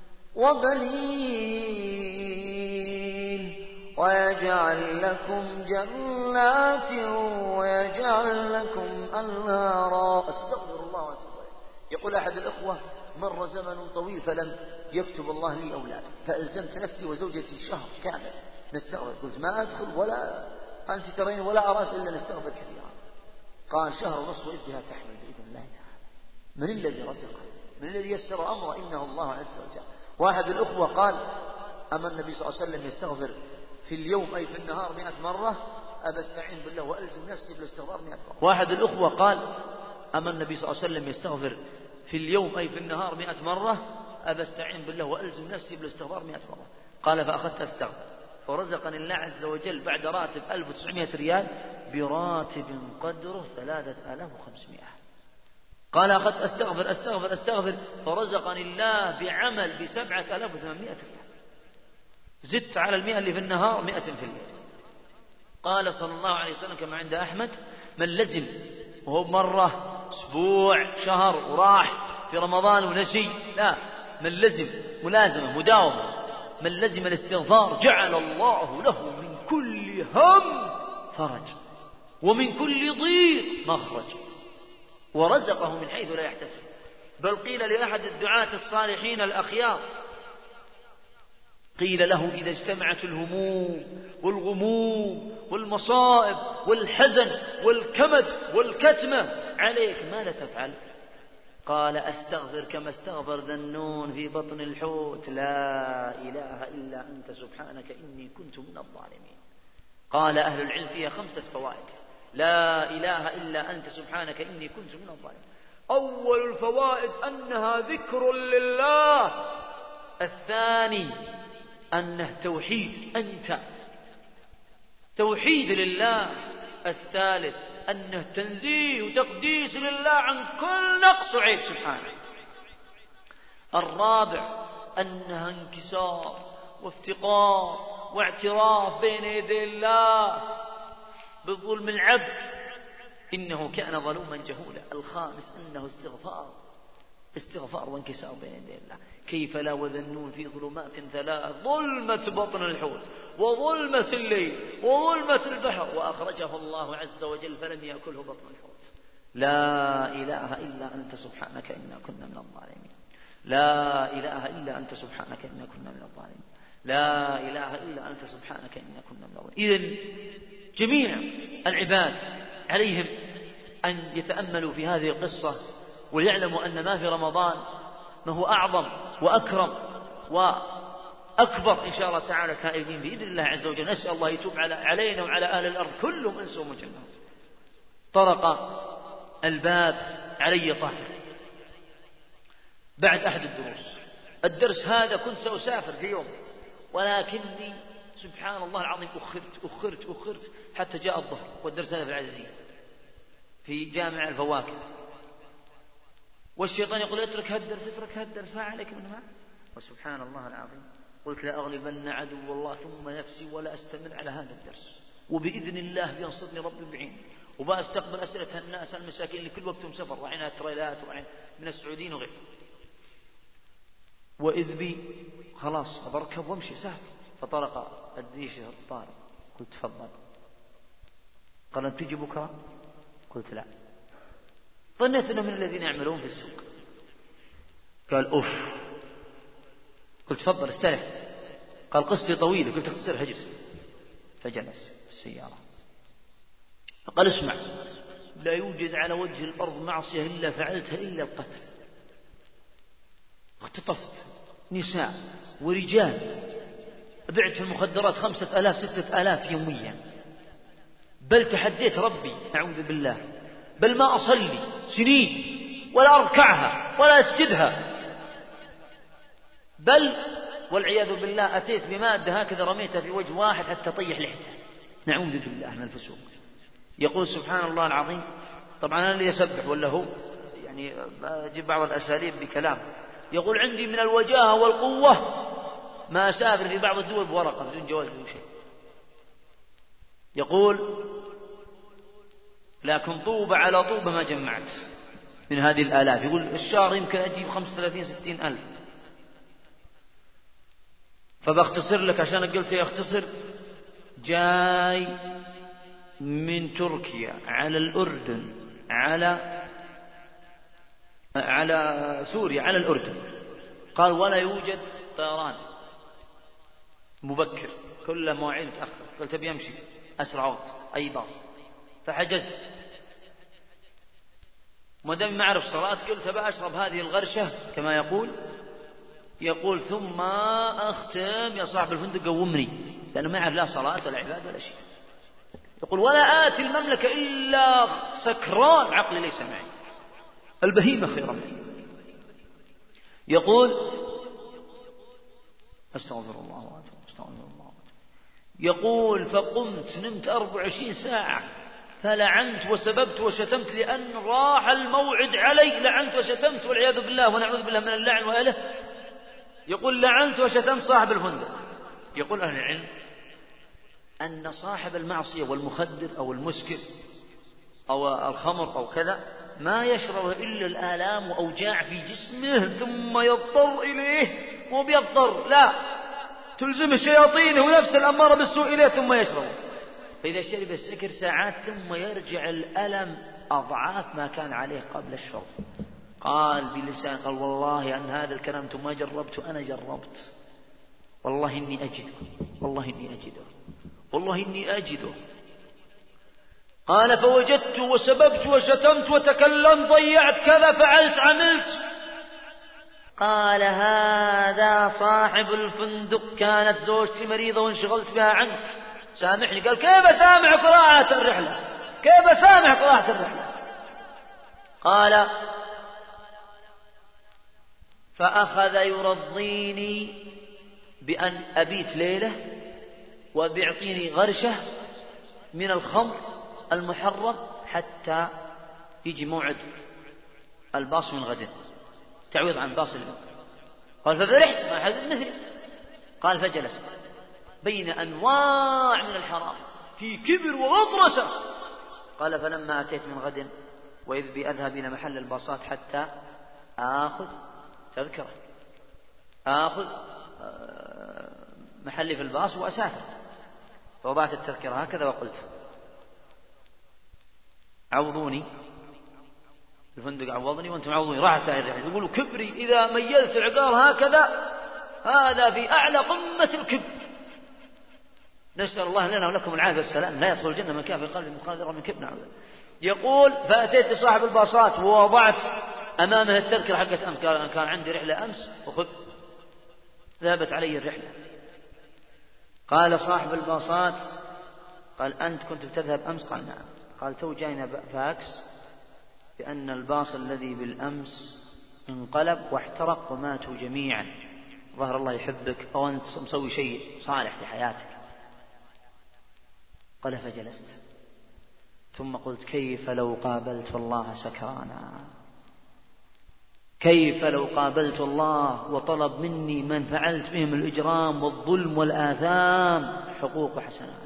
وبنين، ويجعل لكم جنات ويجعل لكم أنهارا. استغفر الله واتوب إليه. يقول أحد الأخوة: مر زمن طويل فلم يكتب الله لي أولاد، فألزمت نفسي وزوجتي شهر كامل نستغفر. قلت: ما أدخل ولا أنت ترين ولا أراس إلا نستغفر كثيرا. قال: شهر ونصف وإذ بها تحمل بإذن الله تعالى. من الذي رزقه؟ من الذي يسر أمره؟ إنه الله عز وجل. واحد الأخوة قال: أما النبي صلى الله عليه وسلم يستغفر في اليوم أي في النهار مئة مرة، أبا استعين بالله وألزم نفسي بالاستغفار مئة مرة. واحد الأخوة قال: أما النبي صلى الله عليه وسلم يستغفر في اليوم أي في النهار مئة مرة، أبا استعين بالله وألزم نفسي بالاستغفار مئة مرة. قال: فأخذت أستغفر، فرزقني الله عز وجل بعد راتب ألف وتسعمائة ريال براتب قدره ثلاثة آلاف وخمسمائة. قال: أخذت أستغفر أستغفر أستغفر فرزقني الله بعمل بسبعة آلاف وثمانمائة ريال، زدت على المئة اللي في النهار مئة في الليل. قال صلى الله عليه وسلم كما عند أحمد: من لزم، وهو مرة أسبوع شهر وراح في رمضان ونسي، لا، من لزم ملازمة مداومة، من لزم الاستغفار جعل الله له من كل هم فرج ومن كل ضيق مخرج ورزقه من حيث لا يحتسب. بل قيل لأحد الدعاة الصالحين الأخيار، قيل له: إذا اجتمعت الهموم والغموم والمصائب والحزن والكمد والكتمة عليك ماذا تفعل؟ قال: أستغفر كما استغفر ذنون في بطن الحوت: لا إله إلا أنت سبحانك إني كنت من الظالمين. قال أهل العلم فيها خمسة فوائد: لا إله إلا أنت سبحانك إني كنت من الظالمين. أول الفوائد أنها ذكر لله. الثاني أنه توحيد، أنت توحيد لله. الثالث أنه تنزيه وتقديس لله عن كل نقص وعيب سبحانه. الرابع أنها انكسار وافتقار واعتراف بين يدي الله بظلم العبد، إنه كان ظلوما جهولا. الخامس أنه استغفار استغفار وانكسار بين يدي الله. كيف لا وذنون في ظلمات ثلاث: ظلمة بطن الحوت وظلمة الليل وظلمة البحر وأخرجه الله عز وجل فلم يأكله بطن الحوت. لا إله إلا أنت سبحانك إنا كنا من الظالمين. لا إله إلا أنت سبحانك إنا كنا من الظالمين. لا إله إلا أنت سبحانك إنا كنا من الظالمين. إذن جميع العباد عليهم أن يتأملوا في هذه القصة ويعلموا أن ما في رمضان ما هو أعظم وأكرم وأكبر إن شاء الله تعالى تائبين بإذن الله عز وجل. نسأل الله يتوب علينا وعلى أهل الأرض كلهم أنسوا مجنون. طرق الباب علي طاهر بعد أحد الدروس. الدرس هذا كنت سأسافر في يوم، ولكني سبحان الله العظيم أخرت أخرت أخرت حتى جاء الظهر، والدرس هذا في العزيزية في جامع الفواكه. والشيطان يقول: اترك هالدرس اترك هالدرس ما عليك من ما. وسبحان الله العظيم قلت: لا أغلبن عدو الله ثم نفسي ولا أستمر على هذا الدرس، وبإذن الله ينصرني ربي بعين، وبأستقبل أسئلة الناس المساكين اللي كل وقتهم سفر، راعينا تريلات وراعين من السعوديين وغيره. وإذ بي خلاص بركب وامشي سهل، فطرق الديش الطارق. قلت: تفضل. قال: أنت تجي بكرة؟ قلت: لا. ظنيت أنه من الذين يعملون في السوق. قال: أوف. قلت: تفضل استرح. قال: قصتي طويلة. قلت: اختصر هجر. فجلس السيارة. قال: اسمع، لا يوجد على وجه الأرض معصية إلا فعلتها إلا القتل. اختطفت نساء ورجال بعت في المخدرات خمسة آلاف ستة آلاف يوميا، بل تحديت ربي أعوذ بالله، بل ما أصلي سنين ولا أركعها ولا أسجدها، بل والعياذ بالله أتيت بمادة هكذا رميتها في وجه واحد حتى طيح لحيته، نعوذ بالله من الفسوق. يقول سبحان الله العظيم، طبعا أنا اللي يسبح ولا هو، يعني أجيب بعض الأساليب بكلام. يقول عندي من الوجاهة والقوة ما أسافر في بعض الدول بورقة بدون جواز بدون شيء. يقول لكن طوبة على طوبة ما جمعت من هذه الآلاف. يقول الشهر يمكن أجيب خمسة وثلاثين ستين ألف. فبختصر لك عشان قلت يختصر، جاي من تركيا على الأردن على على سوريا على الأردن، قال ولا يوجد طيران مبكر، كل مواعيد متأخر. قلت بيمشي أسرع وقت أي باص، فحجزت. ما دام ما أعرف صلاة قلت بأشرب هذه الغرشة كما يقول. يقول ثم أختم يا صاحب الفندق قومني، لأنه ما يعرف لا صلاة ولا عبادة ولا شيء. يقول ولا آتي المملكة إلا سكران عقلي ليس معي، البهيمة خير مني. يقول أستغفر الله وأتوب أستغفر الله. يقول فقمت نمت أربع وعشرين ساعة، فلعنت وسببت وشتمت لأن راح الموعد علي، لعنت وشتمت والعياذ بالله ونعوذ بالله من اللعن وأهله. يقول لعنت وشتمت صاحب الفندق. يقول أهل العلم أن صاحب المعصية والمخدر أو المسكر أو الخمر أو كذا ما يشرب إلا الآلام وأوجاع في جسمه ثم يضطر إليه، مو بيضطر لا، تلزم الشياطين ونفس الأمارة بالسوء إليه ثم يشرب. فإذا شرب السكر ساعات ثم يرجع الألم أضعاف ما كان عليه قبل الشرب. قال بلسان، قال والله أن هذا الكلام أنتم ما جربت، أنا جربت، والله إني أجده، والله إني أجده، والله إني أجده. قال فوجدت وسببت وشتمت وتكلمت ضيعت كذا فعلت عملت. قال هذا صاحب الفندق، كانت زوجتي مريضة وانشغلت بها عنك، سامحني. قال كيف أسامح قراءة الرحلة، كيف أسامح قراءة الرحلة؟ قال فأخذ يرضيني بأن أبيت ليلة وبيعطيني غرشة من الخمر المحرم حتى يجي موعد الباص من غد، تعويض عن باص اليوم. قال ففرحت ما حد مثلي. قال فجلست بين أنواع من الحرام في كبر وغطرسة. قال فلما أتيت من غد وإذ بي أذهب إلى محل الباصات حتى آخذ تذكرة، آخذ محلي في الباص وأسافر. فوضعت التذكرة هكذا وقلت عوضوني، الفندق عوضني وأنتم عوضوني. راحت الرحلة. يقولوا كبري إذا ميلت العقار هكذا هذا في أعلى قمة الكبر. نسأل الله لنا ولكم العافية والسلام. لا يدخل الجنة من كان في قلبه مقدرة من كبر. نعوذ. يقول فأتيت لصاحب الباصات ووضعت أمامه التذكرة حقت أمس. قال كان عندي رحلة أمس وخذ، ذهبت علي الرحلة. قال صاحب الباصات قال أنت كنت بتذهب أمس؟ قال نعم. قال تو جاينا فاكس بأن الباص الذي بالأمس انقلب واحترق وماتوا جميعا، ظهر الله يحبك أو أنت مسوي شيء صالح في حياتك. قال فجلست ثم قلت كيف لو قابلت الله سكرانا، كيف لو قابلت الله وطلب مني من فعلت بهم الإجرام والظلم والآثام حقوق وحسنات،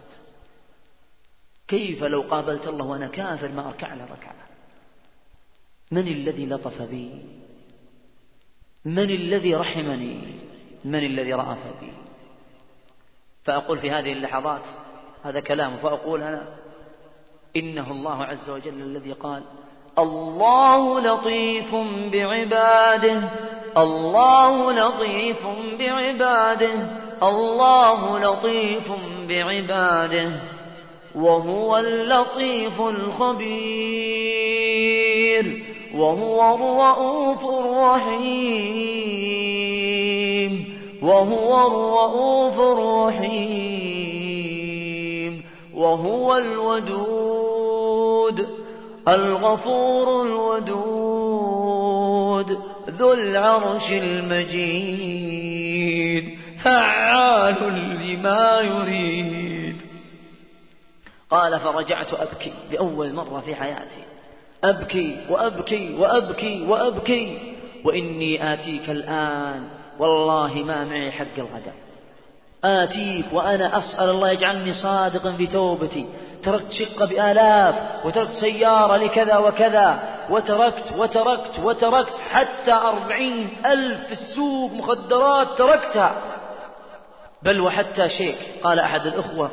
كيف لو قابلت الله وأنا كافر ما أركع له ركعة. من الذي لطف بي؟ من الذي رحمني؟ من الذي رأف بي؟ فأقول في هذه اللحظات هذا كلام، فأقول أنا إنه الله عز وجل الذي قال الله لطيف بعباده، الله لطيف بعباده، الله لطيف بعباده وهو اللطيف الخبير وهو الرؤوف الرحيم وهو الرؤوف الرحيم وهو الودود الغفور الودود ذو العرش المجيد فعال لما يريد. قال فرجعت أبكي لأول مرة في حياتي، أبكي وأبكي وأبكي وأبكي وإني آتيك الآن والله ما معي حق الغداء، آتيك وأنا أسأل الله يجعلني صادقا في توبتي، تركت شقة بآلاف وتركت سيارة لكذا وكذا وتركت وتركت وتركت حتى أربعين ألف في السوق مخدرات تركتها، بل وحتى شيك. قال أحد الأخوة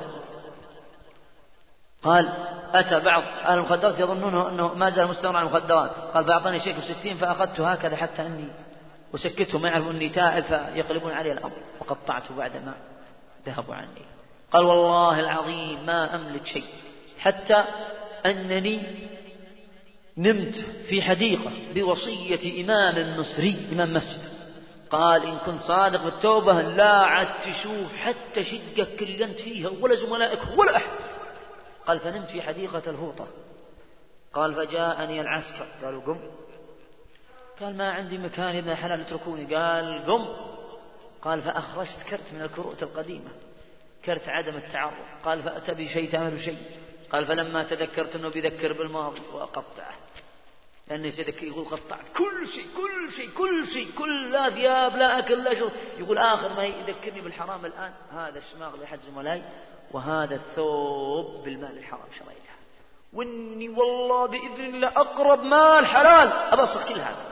قال أتى بعض أهل المخدرات يظنونه أنه ما زال مستمر على المخدرات، قال فأعطاني شيك بستين فأخذته هكذا حتى أني وسكتهم ما يعرفوا أني تائب فيقلبون علي الأمر وقطعته بعدما ذهبوا عني. قال والله العظيم ما أملك شيء حتى أنني نمت في حديقة بوصية إمام مصري إمام مسجد، قال إن كنت صادق بالتوبة لا عاد تشوف حتى شقك اللي أنت فيها ولا زملائك ولا أحد. قال فنمت في حديقة الهوطة. قال فجاءني العسكر قالوا قم، قال ما عندي مكان ابن حلال اتركوني، قال قم. قال فأخرجت كرت من الكروت القديمة، كرت عدم التعرض، قال فأتى بشيء تعمل شيء. قال فلما تذكرت أنه بيذكر بالماضي وأقطعه، لأنه سيذكر يقول قطعت كل شيء كل شيء كل شيء كل لا ثياب لا أكل لا شرب، يقول آخر ما يذكرني بالحرام الآن هذا الشماغ لأحد زملائي وهذا الثوب بالمال الحرام شريته، وإني والله بإذن الله أقرب مال حلال أبصر كل هذا.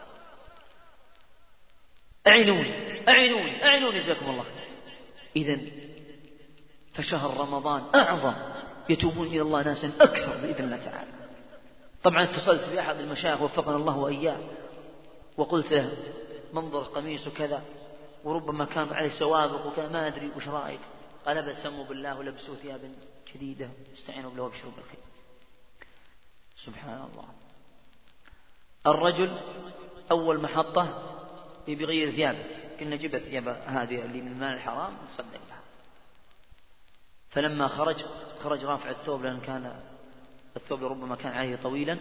أعينوني أعينوني أعينوني جزاكم الله. إذن فشهر رمضان أعظم يتوبون إلى الله ناسا أكثر بإذن الله تعالى. طبعا اتصلت بأحد المشايخ وفقنا الله وإياه وقلت له منظر قميص وكذا وربما كان عليه سوابق وكذا ما أدري وش رأيك؟ قال بل سموا بالله ولبسوا ثيابا جديدة استعينوا بالله وابشروا بالخير. سبحان الله. الرجل أول محطة بغير ثيابه، كنا جبت ثياب هذه اللي من المال الحرام نصدق بها. فلما خرج خرج رافع الثوب لأن كان الثوب ربما كان عليه طويلا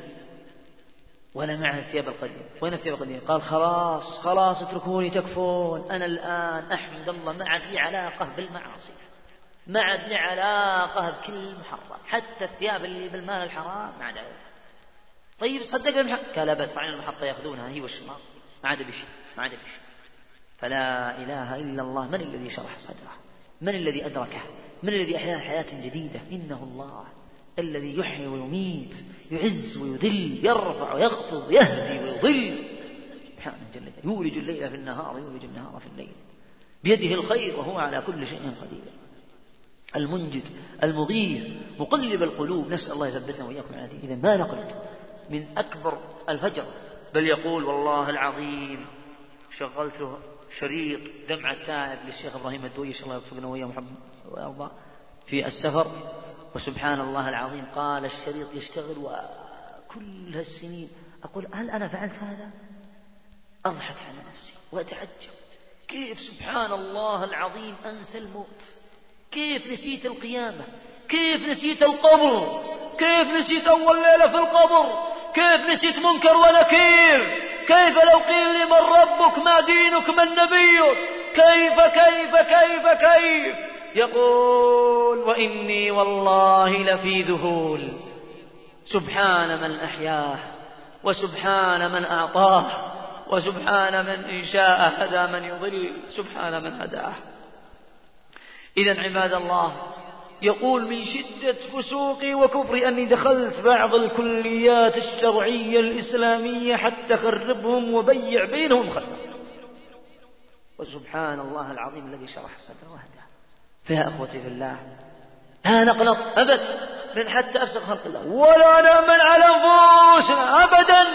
ولا معه الثياب القديمة. وين الثياب القديمة؟ قال خلاص خلاص اتركوني تكفون، أنا الآن أحمد الله ما عاد لي علاقة بالمعاصي، ما عاد لي علاقة بكل محرم، حتى الثياب اللي بالمال الحرام ما عاد. طيب صدق المحطة؟ قال أبد طبعا المحطة يأخذونها هي والشمار ما عاد بشيء ما عاد بشيء. فلا إله إلا الله. من الذي شرح صدره؟ من الذي أدركه؟ من الذي أحياه حياة جديدة؟ إنه الله الذي يحيي ويميت، يعز ويذل، يرفع ويخفض، يهدي ويضل سبحانه جل جلاله. يولج الليل في النهار يولج النهار في الليل، بيده الخير وهو على كل شيء قدير. المنجد المغيث مقلب القلوب، نسأل الله يثبتنا وإياكم على دين. إذا ما نقلت من أكبر الفجر، بل يقول والله العظيم شغلته شريط دمع التائب للشيخ إبراهيم الدويش الله يوفقنا وإياه محمد ويرضى في السفر، وسبحان الله العظيم قال الشريط يشتغل وكل هالسنين أقول هل أنا فعلت هذا؟ أضحك على نفسي وأتعجب كيف سبحان الله العظيم أنسى الموت، كيف نسيت القيامة، كيف نسيت القبر، كيف نسيت أول ليلة في القبر، كيف نسيت منكر ونكير، كيف لو قيل لي من ربك ما دينك من نبيك، كيف كيف كيف كيف. يقول وإني والله لفي ذهول، سبحان من أحياه وسبحان من أعطاه وسبحان من إن شاء هدى من يضل، سبحان من هداه. إذن عباد الله يقول من شدة فسوقي وكفري أني دخلت بعض الكليات الشرعية الإسلامية حتى خربهم وبيع بينهم خرب. وسبحان الله العظيم الذي شرح صدره وهداه. فيا أخوتي في الله لا نقنط أبد من حتى أفسق خلق الله، ولا نأمن على أنفسنا أبدا،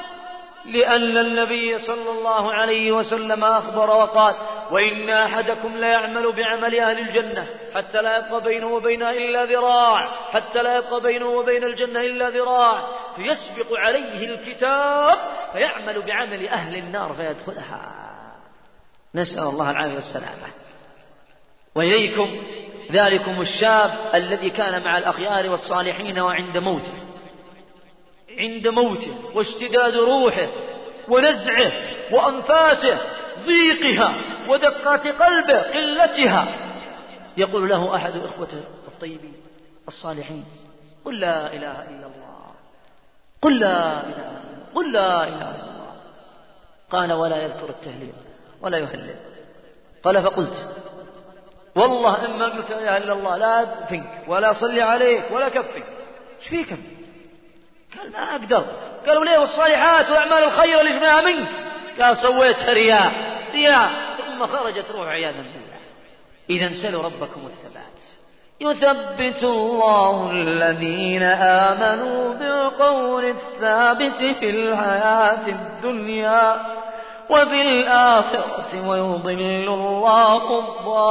لأن النبي صلى الله عليه وسلم أخبر وقال وإن أحدكم لا يعمل بعمل أهل الجنة حتى لا يبقى بينه وبينها إلا ذراع، حتى لا يبقى بينه وبين الجنة إلا ذراع، فيسبق عليه الكتاب فيعمل بعمل أهل النار فيدخلها. نسأل الله العافية والسلامة. وإليكم ذلكم الشاب الذي كان مع الأخيار والصالحين وعند موته عند موته واشتداد روحه ونزعه وأنفاسه ضيقها ودقات قلبه قلتها يقول له أحد إخوته الطيبين الصالحين قل لا إله إلا الله قل لا إله قل لا إله إلا الله. قال ولا يذكر التهليل ولا يهلل. قال فقلت والله إما قلت لا إله إلا الله لا أدفنك ولا صلي عليك ولا كفك. ايش فيك؟ قال ما أقدر. قالوا ليه والصالحات وأعمال الخير اللي جمعها منك؟ قال سويتها رياء رياء ثم خرجت روح عياذا بالله. إذا سلوا ربكم الثبات. يثبت الله الذين آمنوا بالقول الثابت في الحياة الدنيا وفي الآخرة ويضل الله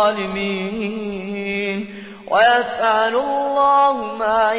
الظالمين ويفعل الله ما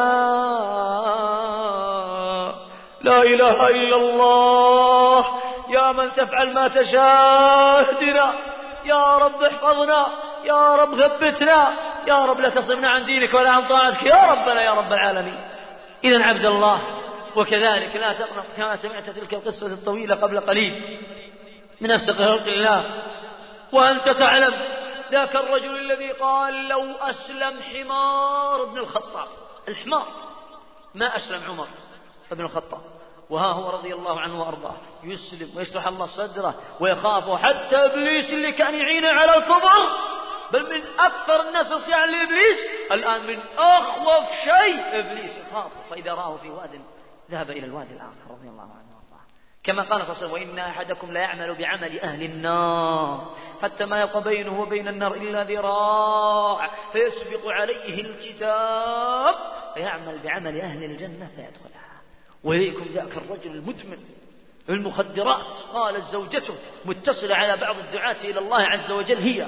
يشاء. لا إله إلا الله يا من تفعل ما تشاء. اهدنا يا رب احفظنا يا رب ثبتنا يا رب لا تصرفنا عن دينك ولا عن طاعتك يا ربنا يا رب العالمين. إذن عبد الله وكذلك لا تقنط كما سمعت تلك القصة الطويلة قبل قليل من نفس خلق الله وأنت تعلم ذاك الرجل الذي قال لو أسلم حمار ابن الخطاب الحمار ما أسلم عمر ابن الخطاب وها هو رضي الله عنه وأرضاه يسلم ويشرح الله صدره ويخافه حتى إبليس اللي كان يعينه على الكبر بل من أكثر الناس صياعا لإبليس الآن من أخوف شيء إبليس يخافه فإذا راه في واد ذهب إلى الوادي الآخر رضي الله عنه وأرضاه. كما قال صلى الله عليه وسلم وإن أحدكم لا يعمل بعمل أهل النار حتى ما يبقى بينه وبين النار إلا ذراع فيسبق عليه الكتاب فيعمل بعمل أهل الجنة فيدخلها. وإليكم ذاك الرجل المدمن المخدرات قالت زوجته متصلة على بعض الدعاة إلى الله عز وجل هي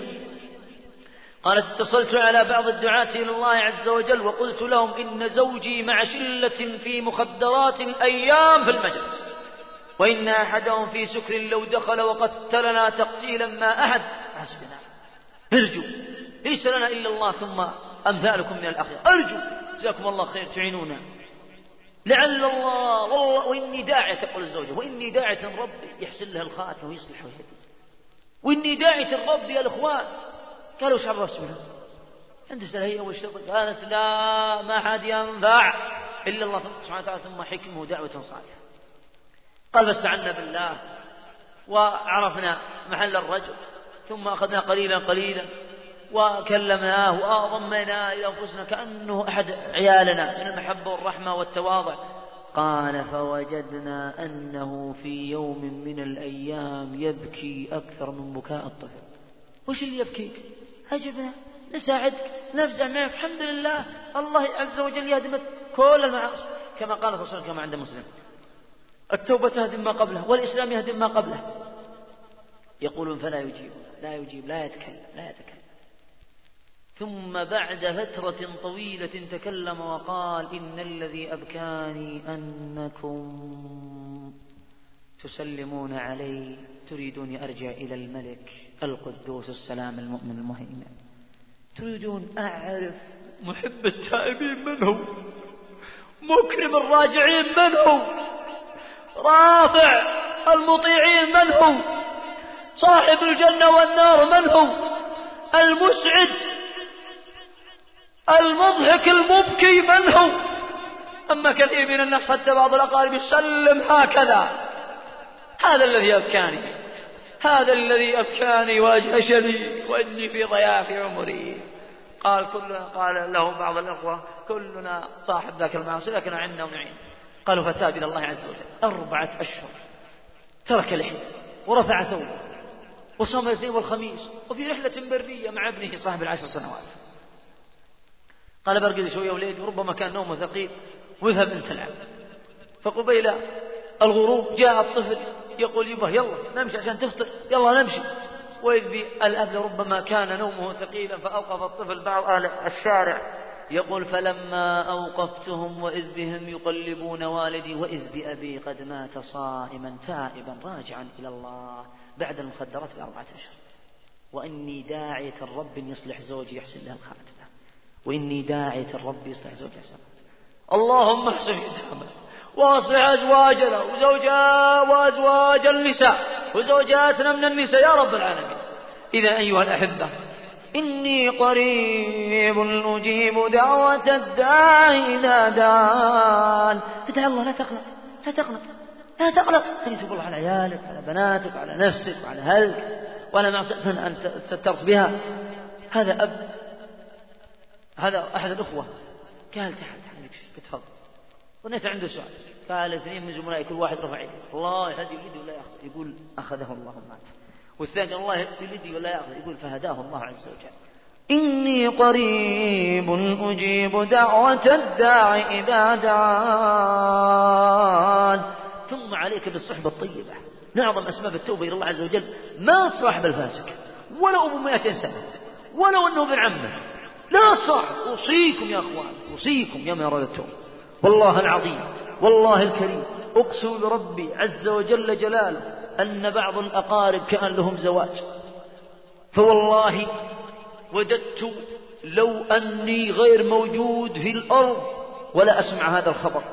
قالت اتصلت على بعض الدعاة إلى الله عز وجل وقلت لهم إن زوجي مع شلة في مخدرات الأيام في المجلس وإن أحدهم في سكر لو دخل وقتلنا تقتيلا ما أحد حسبنا ارجو ليس لنا إلا الله ثم أمثالكم من الأخيار أرجو جزاكم الله خير تعينونا لعل الله والله وإني داعية تقول الزوجة وإني داعية ربي يحسن لها الخاتم ويصلح وجهها وإني داعية ربي يا الإخوان. قالوا وش عرفنا عند سلهية والشرط قالت لا ما حد ينفع إلا الله سبحانه وتعالى ثم حكمه دعوة صالحة. قال فاستعنا بالله وعرفنا محل الرجل ثم أخذنا قليلا قليلا وكلمناه وضمناه إلى أنفسنا كأنه أحد عيالنا من المحبة والرحمة والتواضع. قال فوجدنا أنه في يوم من الأيام يبكي أكثر من بكاء الطفل. وش اللي يبكيك؟ أجبنا نساعدك نفزع معك الحمد لله الله عز وجل يهدم كل المعاصي كما قال صلى الله عليه وسلم كما عند مسلم التوبة تهدم ما قبله والإسلام يهدم ما قبله. يقولون فلا يجيب لا يجيب لا يتكلم لا يتكلم. ثم بعد فترة طويلة تكلم وقال إن الذي أبكاني أنكم تسلمون علي تريدون أرجع إلى الملك القدوس السلام المؤمن المهيمن تريدون أعرف محب التائبين من هو مكرم الراجعين من هو رافع المطيعين من هو صاحب الجنة والنار من هو المسعد المضحك المبكي من هو. أما كثير من الناس حتى بعض الأقارب يسلم هكذا. هذا الذي أبكاني هذا الذي أبكاني وأجهشني وإني في ضياع في عمري. قال كلنا قال له بعض الأخوة كلنا صاحب ذاك المعاصي لكن عندنا ونعين. قالوا فتاب إلى الله عز وجل أربعة أشهر ترك لحية ورفع ثوبه وصام الاثنين والخميس وفي رحلة برية مع ابنه صاحب العشر سنوات. قال برقد شوية وليد وربما كان نومه ثقيل وذهب انت العب. فقبيل الغروب جاء الطفل يقول يبه يلا نمشي عشان تفطر يلا نمشي. وإذ الأب ربما كان نومه ثقيلا فأوقف الطفل بعض أهل الشارع يقول فلما أوقفتهم وإذ بهم يقلبون والدي وإذ بأبي قد مات صائما تائبا راجعا إلى الله بعد المخدرات بأربعة أشهر، وإني داعية الرب يصلح زوجي يحسن لها الخاتمة، وإني داعية الرب يصلح زوجي يحسن. اللهم احسن ختامنا واصلح أزواجنا وزوجا وأزواج النساء وزوجاتنا من النساء يا رب العالمين. إذا أيها الأحبة إني قريب أجيب دعوة الداعي إذا دعان. ادعى الله لا تقلق لا تقلق لا تقلق، تتوب الله على عيالك على بناتك على نفسك وعلى أهلك وعلى معصية أنت سترت بها. هذا أب هذا أحد الأخوة قال تعال تعال تفضل، ونيت عنده سؤال. قال اثنين من زملائي كل واحد رفع يده الله يهدي ولدي ولا يأخذ، يقول أخذه الله مات. والثاني الله يهدي ولدي ولا يأخذ، يقول فهداه الله عز وجل. إني قريب أجيب دعوة الداعي إذا دعان. ثم عليك بالصحبة الطيبة. نعظم أسباب التوبة إلى الله عز وجل ما تصاحب الفاسق ولو أبو مئتين سنة ولو أنه ابن عمه، لا تصاحب. أوصيكم يا أخوان أوصيكم يا من أراد التوبة والله العظيم والله الكريم أقسم بربي عز وجل جلاله أن بعض الأقارب كان لهم زواج، فوالله وددت لو أني غير موجود في الأرض ولا أسمع هذا الخبر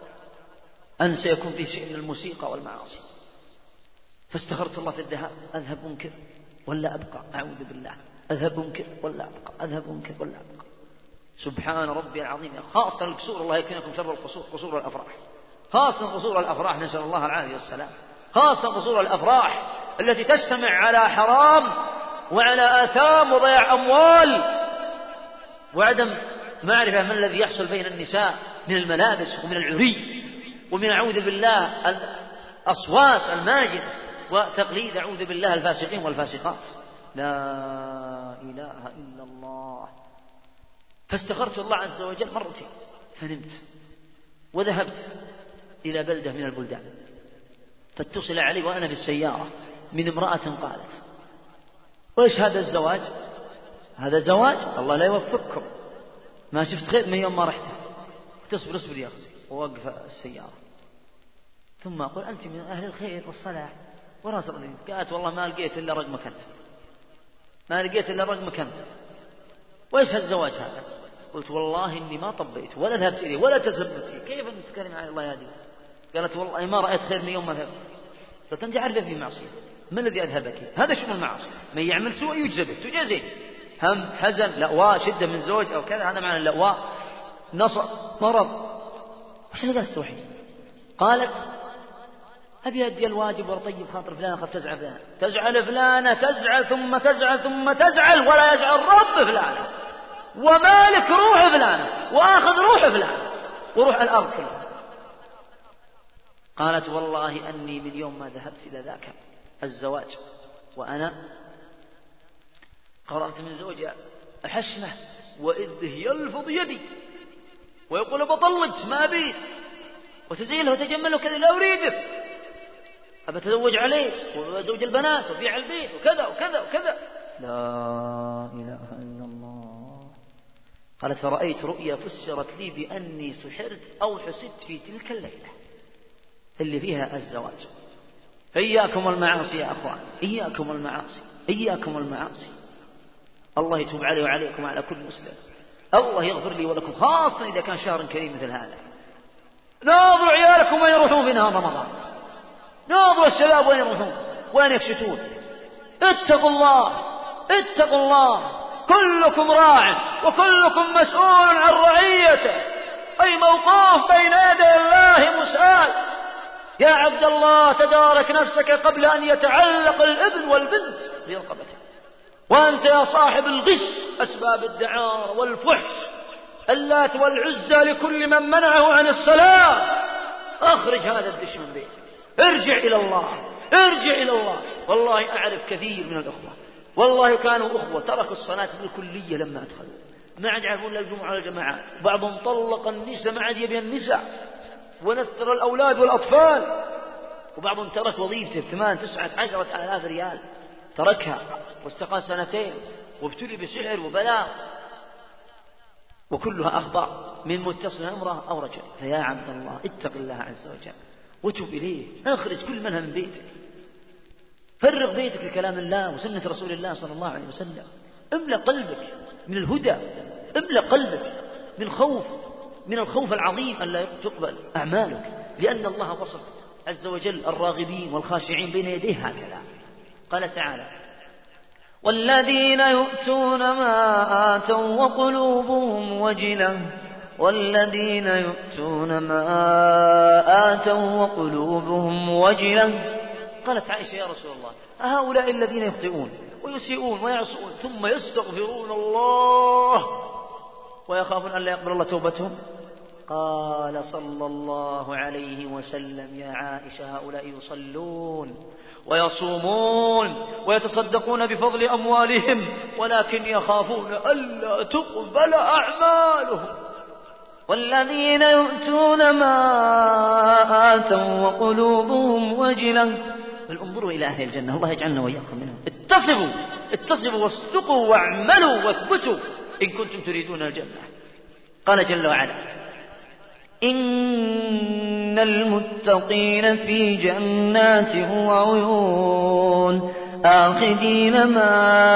أن سيكون في شيء من الموسيقى والمعاصي. فاستخرت الله في الذهاب أذهب منكر ولا أبقى، أعوذ بالله أذهب منكر ولا أبقى أذهب منكر ولا أبقى. سبحان ربي العظيم. خاصة القصور الله يكفيكم شر القصور، قصور الأفراح، خاصة قصور الأفراح نسأل الله العافية والسلام، خاصة قصور الأفراح التي تجتمع على حرام وعلى آثام وضياع أموال وعدم معرفة ما الذي يحصل بين النساء من الملابس ومن العري ومن أعوذ بالله الأصوات الماجنة وتقليد أعوذ بالله الفاسقين والفاسقات. لا إله إلا الله. فاستغفرت الله عز وجل مرتين فنمت وذهبت إلى بلدة من البلدان، فاتصل علي وأنا في السيارة من امرأة قالت وإيش هذا الزواج؟ هذا زواج الله لا يوفقكم، ما شفت خير من يوم ما رحت. تصبر اصبر يا أخي. ووقف السيارة ثم أقول أنت من أهل الخير والصلاح وراس الرجل. قالت والله ما لقيت إلا رقمك أنت، ما لقيت إلا رقمك أنت، وإيش هالزواج هذا؟ قلت والله إني ما طبيت ولا ذهبت إليه ولا تزبت فيه، كيف تتكلم عن الله هذه؟ قالت والله ما رأيت خير من يوم ما ذهبت. قلت أنت عارفة في معصية، ما الذي أذهبك؟ هذا شو المعاصي؟ من يعمل سوء يجزى به، تجازيه. هم حزن لأواء شدة من زوج أو كذا، هذا معنى اللأواء، نصر مرض. وش اللي قالت توحيد؟ قالت أبي أدي الواجب وأطيب خاطر فلانة قد تزعل فلانة. تزعل فلانة تزعل ثم تزعل ثم تزعل ولا يزعل رب فلانة ومالك روح فلانة وآخذ روح فلانة وروح الأرض كلها. قالت والله أني من يوم ما ذهبت إلى ذاك الزواج وأنا قرأت من زوجها الحشمة وإذ يلفظ يدي ويقول بطلت ما أبيت وتزيله وتجمله وكذا لا أريدك، أبى أتزوج عليك وزوج البنات وبيع البيت وكذا وكذا وكذا. لا إله إلا الله. قالت فرأيت رؤيا فسرت لي بأني سحرت أو حسدت في تلك الليلة اللي فيها الزواج. إياكم المعاصي يا أخوان، إياكم المعاصي، إياكم المعاصي. الله يتوب علي وعليكم وعلى كل مسلم. الله يغفر لي ولكم، خاصة إذا كان شهر كريم مثل هذا. ناظروا عيالكم وين يروحون في نهار رمضان، ناظروا الشباب وين يروحون وين يفشتون. اتقوا الله اتقوا الله، كلكم راع وكلكم مسؤول عن رعيته، أي موقوف بين يدي الله مسؤول. يا عبد الله تدارك نفسك قبل أن يتعلق الابن والبنت في رقبته. وأنت يا صاحب الغش أسباب الدعارة والفحش، اللات والعزى لكل من منعه عن الصلاة، أخرج هذا الدش من بيتك، ارجع إلى الله ارجع إلى الله. والله أعرف كثير من الأخوة والله كانوا أخوة تركوا الصلاة بالكلية لما أدخلوا، ما عاد يعرفون لا الجمعة ولا الجماعات، بعضهم طلق النساء ما عاد يبي النساء ونثر الأولاد والأطفال، وبعضهم ترك وظيفته ثمان تسعة عشرة آلاف ريال تركها واستقى سنتين وابتلي بسحر وبلاء. وكلها أخطاء من متصل امرأة أو رجل. فيا عبد الله اتق الله عز وجل وتب إليه، أخرج كل منها من بيتك، فرغ بيتك لكلام الله وسنة رسول الله صلى الله عليه وسلم، املأ قلبك من الهدى، املأ قلبك من خوف، من الخوف العظيم أن لا تقبل أعمالك، لأن الله وصف عز وجل الراغبين والخاشعين بين يديه هكذا. قال تعالى: والذين يؤتون ما آتوا وقلوبهم وجلة والذين يؤتون ما آتوا وقلوبهم وجلة. قالت عائشة: يا رسول الله، أهؤلاء الذين يخطئون ويسيئون ويعصون ثم يستغفرون الله ويخافون أن لا يقبل الله توبتهم؟ قال صلى الله عليه وسلم: يا عائشة، هؤلاء يصلون ويصومون ويتصدقون بفضل أموالهم ولكن يخافون ألا تقبل أعمالهم. والذين يؤتون ما آتوا وقلوبهم وجلة. بل انظروا إلى أهل الجنة، الله يجعلنا وإياكم منهم. اتصبوا اتصبوا واصدقوا واعملوا واثبتوا إن كنتم تريدون الجنة. قال جل وعلا: إن المتقين في جنات وعيون آخذين ما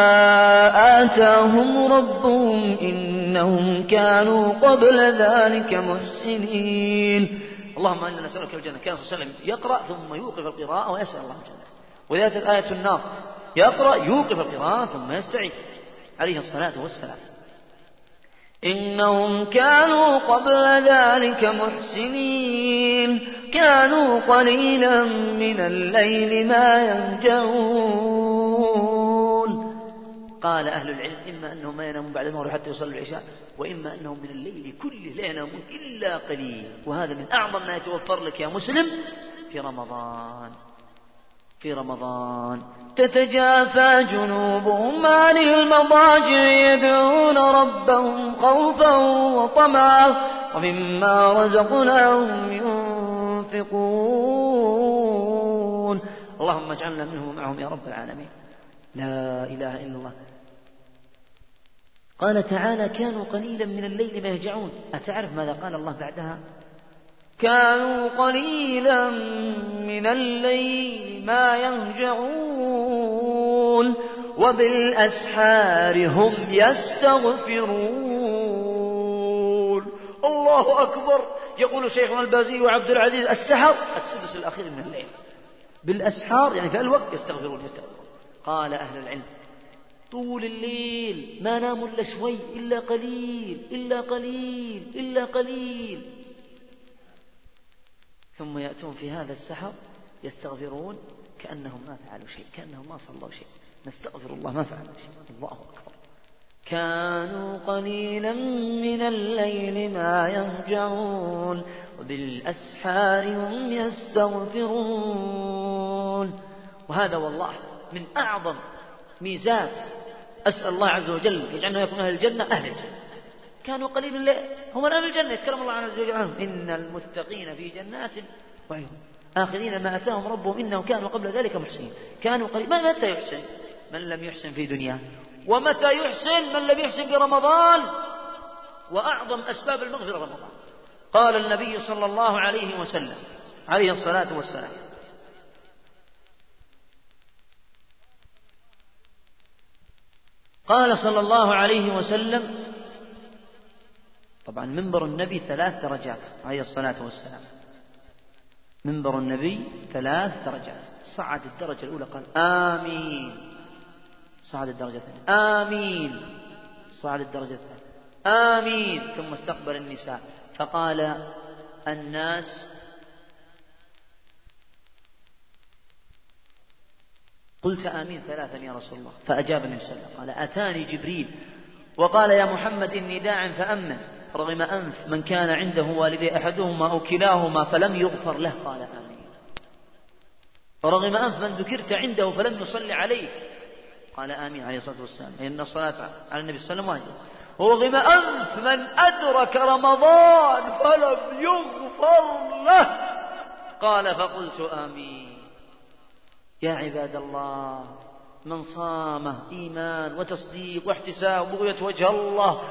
آتاهم ربهم إنهم كانوا قبل ذلك محسنين. اللهم إنا نسألك الجنة. كان صلى الله عليه وسلم يقرأ ثم يوقف القراءة ويسأل الله الجنة. وذات الآية النار يقرأ يوقف القراءة ثم يستعيذ عليه الصلاة والسلام. إنهم كانوا قبل ذلك محسنين كانوا قليلا من الليل ما يهجعون. قال أهل العلم: إما أنهم ما ينامون بعد المغرب حتى يصلوا العشاء، وإما أنهم من الليل كله لا ينامون إلا قليل. وهذا من أعظم ما يتوفر لك يا مسلم في رمضان. في رمضان تتجافى جنوبهم عن المضاجع يدعون ربهم خوفا وطمعا ومما رزقناهم ينفقون. اللهم اجعلنا منهم معهم يا رب العالمين. لا إله إلا الله. قال تعالى: كانوا قليلا من الليل ما يهجعون. أتعرف ماذا قال الله بعدها؟ كانوا قليلا من الليل ما يهجعون وبالأسحار هم يستغفرون. الله أكبر. يقول شيخنا البازي وعبد العزيز: السحر السدس الأخير من الليل، بالأسحار يعني في الوقت يستغفرون يستغفرون. قال أهل العلم: طول الليل ما ناموا إلا شوي، إلا قليل إلا قليل إلا قليل، ثم يأتون في هذا السحر يستغفرون كأنهم ما فعلوا شيء، كأنهم ما صلوا شيء. نستغفر الله ما فعلوا شيء. الله أكبر. كانوا قليلا من الليل ما يهجعون وبالأسحار هم يستغفرون. وهذا والله من أعظم ميزات. أسأل الله عز وجل يجعلنا يكون أهل الجنة أهل الجنة. كانوا قليلا من الليل هم أهل الجنة. يتكلم الله عز وجل عنهم: إن المتقين في جنات وعيون آخذين ما أتاهم ربهم إنهم كانوا قبل ذلك محسنين. كانوا قليلا. متى يحسن؟ من لم يحسن في دنياه. ومتى يحسن؟ من لم يحسن في رمضان. وأعظم أسباب المغفرة رمضان. قال النبي صلى الله عليه وسلم عليه الصلاة والسلام: قال صلى الله عليه وسلم، طبعا منبر النبي ثلاث درجات عليه الصلاة والسلام. منبر النبي ثلاث درجات. صعد الدرجة الأولى قال آمين، صعد الدرجة الثانية آمين، صعد الدرجة الثالثة آمين، ثم استقبل النساء فقال: الناس قلت آمين ثلاثا يا رسول الله، فأجاب النبي صلى الله عليه وسلم قال: أتاني جبريل وقال: يا محمد إني داع فأمن، رغم أنف من كان عنده والدي أحدهما أو كلاهما فلم يغفر له، قال آمين. ورغم أنف من ذكرت عنده فلم يصلي عليه، قال آمين عليه الصلاة والسلام، إن الصلاة على النبي صلى الله عليه وسلم واجب. ورغم أنف من أدرك رمضان فلم يغفر له، قال فقلت آمين. يا عباد الله، من صامه إيمان وتصديق واحتساب وبغية وجه الله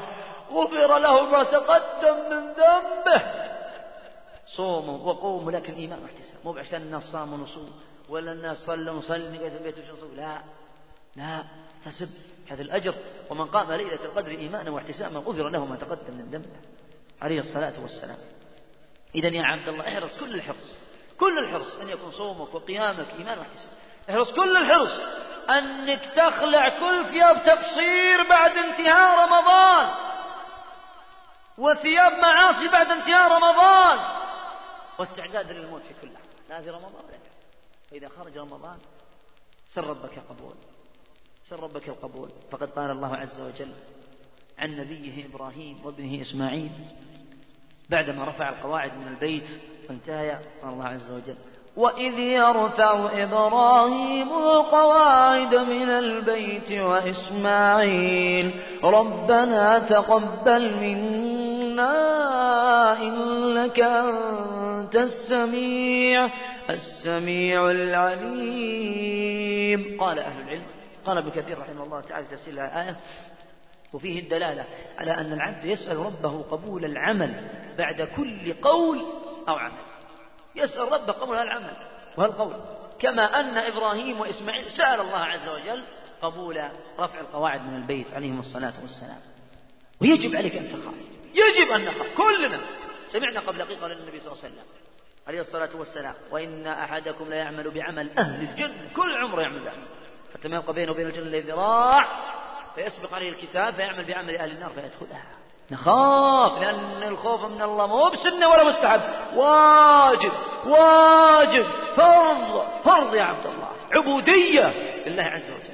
غفر له ما تقدم من ذنبه. صوموا وقوموا لكن إيمان واحتساب، مو عشان الناس صاموا ونصوم ولا الناس صلوا ونصلي نقعد في البيت ونصوم، لا لا، احتسب هذا الأجر. ومن قام ليلة القدر إيمانا واحتسابا غفر له ما تقدم من ذنبه عليه الصلاة والسلام. إذن يا عبد الله احرص كل الحرص، كل الحرص أن يكون صومك وقيامك إيمان واحتساب. احرص كل الحرص أنك تخلع كل ثياب تقصير بعد انتهاء رمضان وثياب معاصي بعد انتهاء رمضان، واستعداد للموت في كل لحظة، لا في رمضان ولا فإذا خرج رمضان سر ربك قبول، سر ربك القبول. فقد قال الله عز وجل عن نبيه إبراهيم وابنه إسماعيل بعدما رفع القواعد من البيت وانتهى، قال الله عز وجل: وإذ يرفع إبراهيم القواعد من البيت وإسماعيل ربنا تقبل منا إنك أنت السميع السميع العليم. قال أهل العلم، قال ابن كثير رحمه الله تعالى في تفسير الآية: وفيه الدلالة على أن العبد يسأل ربه قبول العمل بعد كل قول أو عمل، يسأل ربه قبول العمل وهالقول، كما أن إبراهيم وإسماعيل سأل الله عز وجل قبول رفع القواعد من البيت عليهم الصلاة والسلام. ويجب عليك أن تخاف، يجب أن نخاف كلنا. سمعنا قبل دقيقة للنبي صلى الله عليه وسلم عليه الصلاة والسلام: وإن أحدكم لا يعمل بعمل أهل الجنة، كل عمره يعمل بعمل، حتى ما يبقى بينه وبين الجنة ذراع فيسبق عليه الكتاب فيعمل بعمل أهل النار فيدخلها. نخاف، لأن الخوف من الله مو بسنة ولا مستحب، واجب واجب فرض فرض يا عبد الله، عبودية لله عز وجل.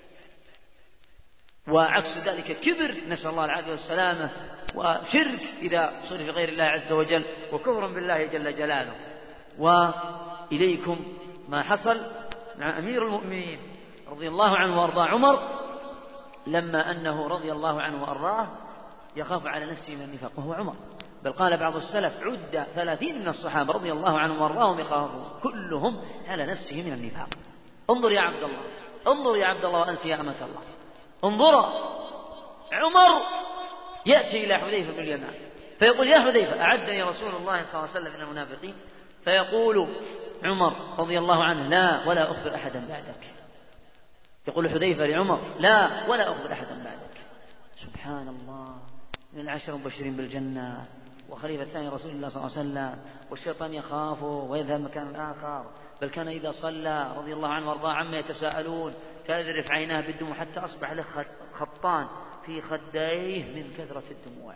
وعكس ذلك كبر، نسأل الله العافية والسلامة، وشرك إذا صرف في غير الله عز وجل، وكفر بالله جل جلاله. وإليكم ما حصل مع أمير المؤمنين رضي الله عنه وأرضاه عمر، لما أنه رضي الله عنه وأرضاه يخاف على نفسه من النفاق وهو عمر، بل قال بعض السلف: عد ثلاثين من الصحابة رضي الله عنهم وأرضاهم يخافون كلهم على نفسه من النفاق. انظر يا عبد الله، انظر يا عبد الله وأنت يا أمة الله، انظر. عمر يأتي إلى حذيفة بن اليمان فيقول: يا حذيفة أعدني رسول الله صلى الله عليه وسلم من المنافقين. فيقول عمر رضي الله عنه: لا ولا أخبر أحدا بعدك. يقول حذيفة لعمر: لا ولا أخبر أحدا بعدك. سبحان الله، من العشر المبشرين بالجنة وخليفة الثاني رسول الله صلى الله عليه وسلم، والشيطان يخافه ويذهب مكان آخر، بل كان إذا صلى رضي الله عنه وارضاه عما يتساءلون تذرف عيناه بالدموع حتى أصبح له خطان في خديه من كثرة الدموع.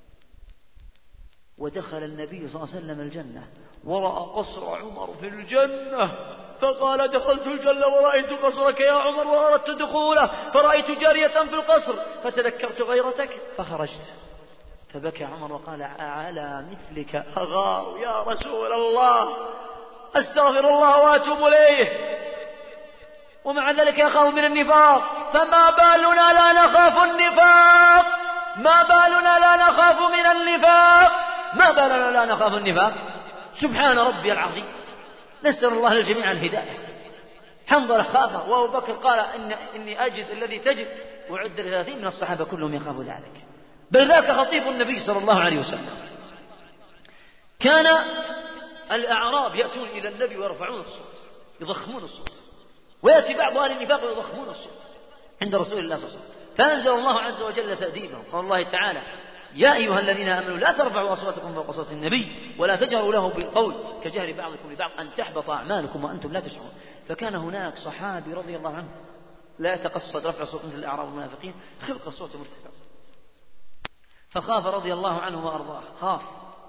ودخل النبي صلى الله عليه وسلم الجنة ورأى قصر عمر في الجنة، فقال: دخلت الجنة ورأيت قصرك يا عمر وأردت دخوله فرأيت جارية في القصر فتذكرت غيرتك فخرجت. فبكى عمر وقال: على مثلك أغار يا رسول الله، أستغفر الله وأتوب إليه، ومع ذلك يخاف من النفاق. فما بالنا لا نخاف النفاق، ما بالنا لا نخاف من النفاق، ما بالنا لا نخاف النفاق. سبحان ربي العظيم، نسأل الله للجميع الهداية. حنظلة خاف، وأبو بكر قال: إن إني أجد الذي تجد، وعد ثلاثين من الصحابة كلهم يخافوا ذلك. بل ذاك خطيب النبي صلى الله عليه وسلم. كان الأعراب يأتون إلى النبي ويرفعون الصوت، يضخمون الصوت، ويأتي بعض أهل النفاق ويضخمون الصوت عند رسول الله صلى الله عليه وسلم. فأنزل الله عز وجل تأديبهم، قال الله تعالى: يا أيها الذين آمنوا لا ترفعوا أصواتكم فوق صوت النبي ولا تجهروا له بالقول كجهر بعضكم لبعض أن تحبط أعمالكم وأنتم لا تشعرون. فكان هناك صحابي رضي الله عنه لا يتقصد رفع صوت مثل الأعراب والمنافقين، خلق الصوت مرتفع، فخاف رضي الله عنه وأرضاه، خاف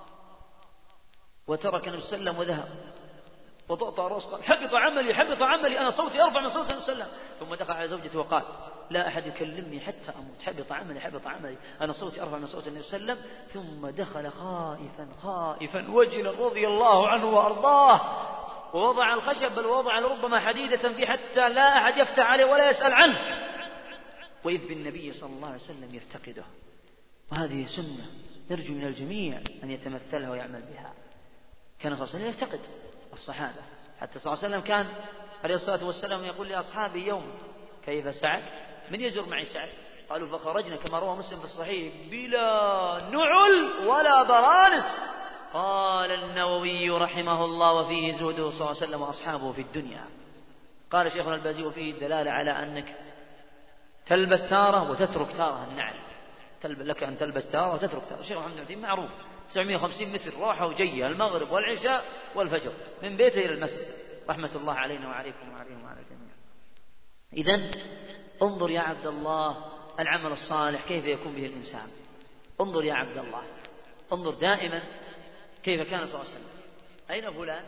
وترك النبي صلى الله عليه وسلم وذهب وضغط رأسه قال: حبط عملي حبط عملي، أنا صوتي أرفع من صوت النبي صلى الله عليه وسلم. ثم دخل على زوجته وقال: لا أحد يكلمني حتى أموت، حبط عملي حبط عملي، أنا صوتي أرفع من صوت النبي صلى الله عليه وسلم. ثم دخل خائفا خائفا وجلا رضي الله عنه وأرضاه، ووضع الخشب بل وضع لربما حديدة فيه حتى لا أحد يفتح عليه ولا يسأل عنه، وإذ بالنبي صلى الله عليه وسلم يفتقده. وهذه سنة نرجو من الجميع أن يتمثلها ويعمل بها. كان صلى الله عليه وسلم يفتقد الصحابة، حتى صلى الله عليه وسلم كان عليه الصلاة والسلام يقول لأصحابه يوم: كيف سعد؟ من يزور معي سعد؟ قالوا فخرجنا كما روى مسلم في الصحيح بلا نعل ولا برانس. قال النووي رحمه الله وفيه زهده صلى الله عليه وسلم وأصحابه في الدنيا. قال شيخنا البازي وفيه الدلالة على أنك تلبس تارة وتترك تارة النعل، لك أن تلبس تارة وتترك تارة. الشيخ محمد العثيمين معروف تسعمائة وخمسين متر راحة وجية المغرب والعشاء والفجر من بيته إلى المسجد، رحمة الله علينا وعليكم وعليهم وعلى الجميع. إذن انظر يا عبد الله العمل الصالح كيف يكون به الإنسان. انظر يا عبد الله، انظر دائما كيف كان صلى الله عليه وسلم. أين فلان؟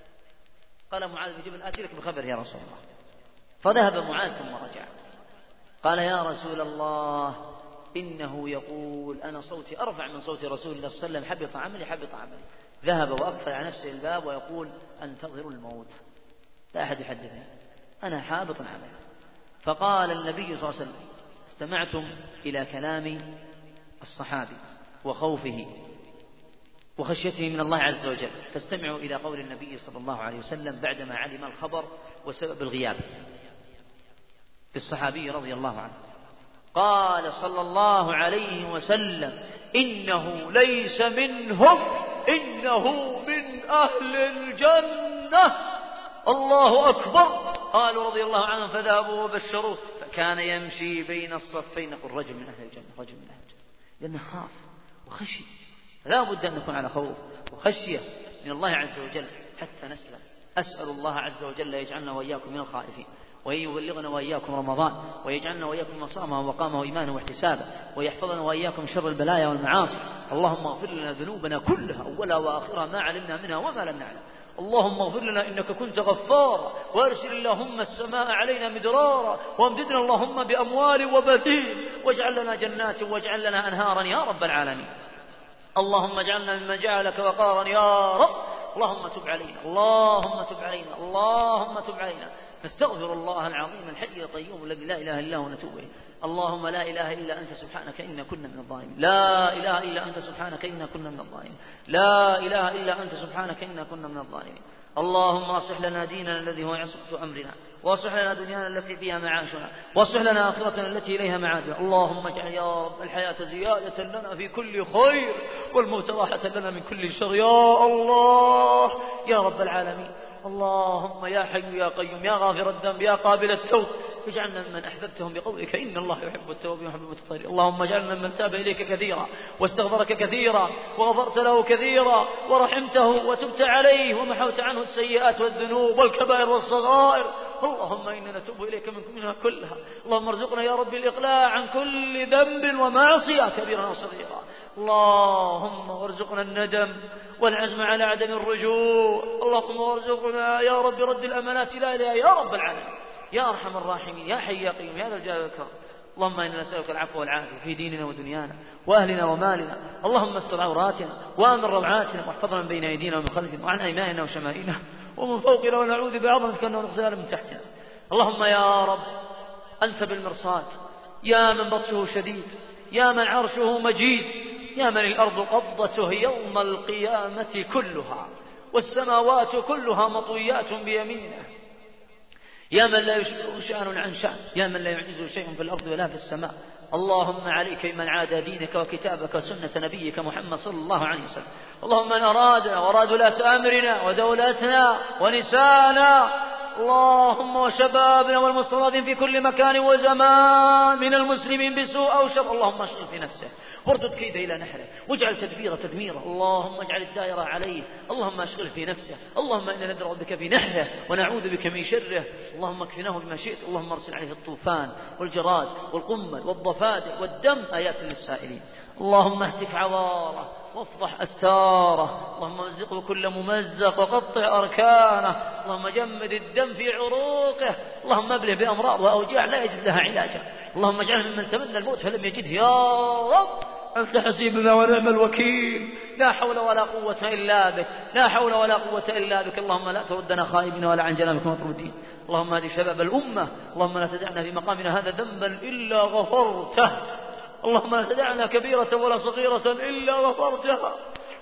قال معاذ بن جبل آتي لك بخبر يا رسول الله. فذهب معاذ ثم رجع قال يا رسول الله إنه يقول أنا صوتي أرفع من صوت رسول الله صلى الله عليه وسلم، حبط عملي حبط عملي. ذهب وأقفل على نفسه الباب ويقول انتظروا الموت، لا أحد يحدثني، أنا حابط عملي. فقال النبي صلى الله عليه وسلم استمعتم إلى كلام الصحابي وخوفه وخشيته من الله عز وجل، فاستمعوا إلى قول النبي صلى الله عليه وسلم بعدما علم الخبر وسبب الغياب للصحابي رضي الله عنه. قال صلى الله عليه وسلم إنه ليس منهم إنه من أهل الجنة. الله أكبر. قالوا رضي الله عنهم فذهبوا وبشروه فكان يمشي بين الصفين يقول رجل من أهل الجنة رجل من أهل الجنة، لأنه خاف وخشي. لا بد أن نكون على خوف وخشية من الله عز وجل حتى نسلم. أسأل الله عز وجل يجعلنا وإياكم من الخائفين، ويبلغنا وإياكم رمضان، ويجعلنا وإياكم من صامه وقامه إيمانه واحتسابه، ويحفظنا وإياكم شر البلايا والمعاصي. اللهم اغفر لنا ذنوبنا كلها أولها وآخرها ما علمنا منها وما لم نعلم. اللهم اغفر لنا إنك كنت غفارا، وارسل اللهم السماء علينا مدرارا، وامددنا اللهم بأموال وبنين، واجعل لنا جنات واجعل لنا أنهارا يا رب العالمين. اللهم اجعلنا ممن جعلك وقارا يا رب. اللهم تب علينا اللهم تب علينا اللهم تب علينا. نستغفر الله العظيم الحي القيوم الذي لا إله إلا هو ونتوب إليه. اللهم لا إله إلا أنت سبحانك إنا كنا من الظالمين. لا إله إلا أنت سبحانك إنا كنا من الظالمين. لا إله إلا أنت سبحانك إنا كنا من الظالمين. اللهم اصلح لنا ديننا الذي هو عصمة أمرنا، واصلح لنا دنيانا التي فيها معاشنا، واصلح لنا آخرتنا التي إليها معادنا. اللهم اجعل يا رب الحياة زيادة لنا في كل خير، والموت راحة لنا من كل شر يا الله يا رب العالمين. اللهم يا حي يا قيوم يا غافر الذنب يا قابل التوب، اجعلنا ممن أحببتهم بقولك إن الله يحب التوابين ويحب المتطهرين. اللهم اجعلنا ممن تاب إليك كثيرا واستغفرك كثيرا وغفرت له كثيرا ورحمته وتبت عليه ومحوت عنه السيئات والذنوب والكبائر والصغائر. اللهم إنا نتوب إليك منها كلها. اللهم ارزقنا يا رب الإقلاع عن كل ذنب ومعصية كبيرا وصغيرا. اللهم وارزقنا الندم والعزم على عدم الرجوع. اللهم وارزقنا يا رب رد الأمانات إلى إليها يا رب العالمين يا أرحم الراحمين يا حي يا قيوم يا ذا الجلال والإكرام. اللهم إنا نسألك العفو والعافية في ديننا ودنيانا وأهلنا ومالنا. اللهم استر عوراتنا وآمن روعاتنا، واحفظنا من بين أيدينا ومن خلفنا وعن أيماننا وشمائلنا ومن فوقنا، ونعوذ بعظمتك أن نغتال من تحتنا. اللهم يا رب أنت بالمرصاد، يا من بطشه شديد، يا من عرشه مجيد، يا من الأرض قبضته يوم القيامة كلها والسماوات كلها مطويات بيمينه، يا من لا يشبهه شأن عن شأن، يا من لا يعجزه شيء في الأرض ولا في السماء. اللهم عليك من عادى دينك وكتابك وسنة نبيك محمد صلى الله عليه وسلم. اللهم من أرادنا وأراد ولاة أمرنا ودولتنا ونساءنا اللهم وشبابنا والمستضعفين في كل مكان وزمان من المسلمين بسوء أو شر، اللهم اشغل في نفسه واردد كيده إلى نحره واجعل تدبيره تدميره. اللهم اجعل الدائرة عليه، اللهم اشغل في نفسه. اللهم إنا ندرأ بك في نحره ونعوذ بك من شره. اللهم اكفناه بما شئت. اللهم ارسل عليه الطوفان والجراد والقمل والضفادع والدم آيات للسائلين. اللهم اهتك عواره وافضح أستاره. اللهم مزقه كل ممزق وقطع أركانه. اللهم جمد الدم في عروقه. اللهم ابله بأمراض وأوجاع لا يجد لها علاجا. اللهم اجعله ممن تمنى الموت فلم يجده يا رب. أنت حسيبنا ونعم الوكيل. لا حول ولا قوة إلا بك، لا حول ولا قوة إلا بك. اللهم لا تردنا خائبين ولا عن جنابك مطرودين. اللهم هذه شباب الأمة، اللهم لا تدعنا في مقامنا هذا ذنبا إلا غفرته. اللهم لا تدعنا كبيرة ولا صغيرة إلا غفرتها.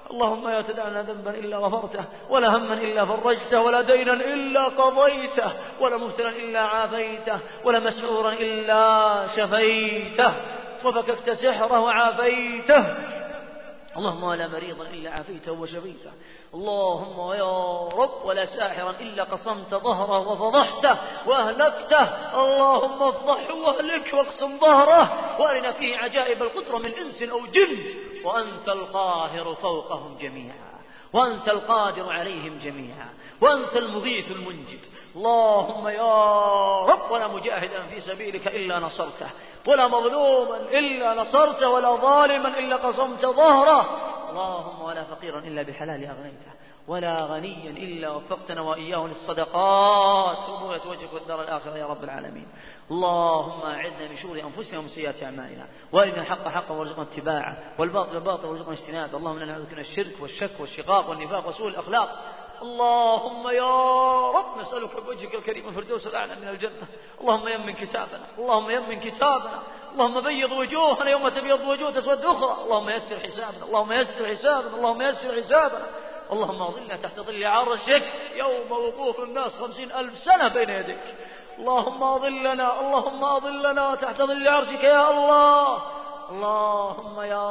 اللهم لا تدع لنا ذنبا إلا غفرته، ولا هما إلا فرجته، ولا دينا إلا قضيته، ولا مبتلا إلا عافيته، ولا مسعورا إلا شفيته، وفككت سحره وعافيته. اللهم ولا مريضا إلا عافيته وشفيته. اللهم يا رب ولا ساحرا إلا قصمت ظهره وفضحته وأهلكته. اللهم افضحه واهلكه واقسم ظهره، وأرنا فيه عجائب القدرة من إنس أو جن، وأنت القاهر فوقهم جميعا، وأنت القادر عليهم جميعا، وأنت المغيث المنجد. اللهم يا رب ولا مجاهدا في سبيلك إلا نصرته، ولا مظلوما إلا نصرته، ولا ظالما إلا قصمت ظهره. اللهم ولا فقيرا إلا بحلال أغنيته، ولا غنيا إلا وفقتنا وإياه للصدقات ورؤية وجهك والدار الآخرة يا رب العالمين. اللهم أعذنا من شرور أنفسنا ومن سيئات أعمالنا، وأرنا الحق حقا وارزقنا اتباعه، والباطل باطلا وارزقنا اجتنابه. اللهم إنا نعوذ بك من الشرك والشك والشقاق والنفاق وسوء الأخلاق. اللهم يا رب نسألك بوجهك الكريم الفردوس الأعلى من الجنة. اللهم يمن كتابنا، اللهم يمن كتابنا، اللهم بيض وجوهنا يوم تبيض وجوه تسود أخرى. اللهم يسر حسابنا، اللهم يسر حسابنا، اللهم يسر حسابنا. اللهم اظلنا تحت ظل عرشك يوم وقوف الناس خمسين ألف سنة بين يديك. اللهم اظلنا، اللهم اظلنا تحت ظل عرشك يا الله. اللهم يا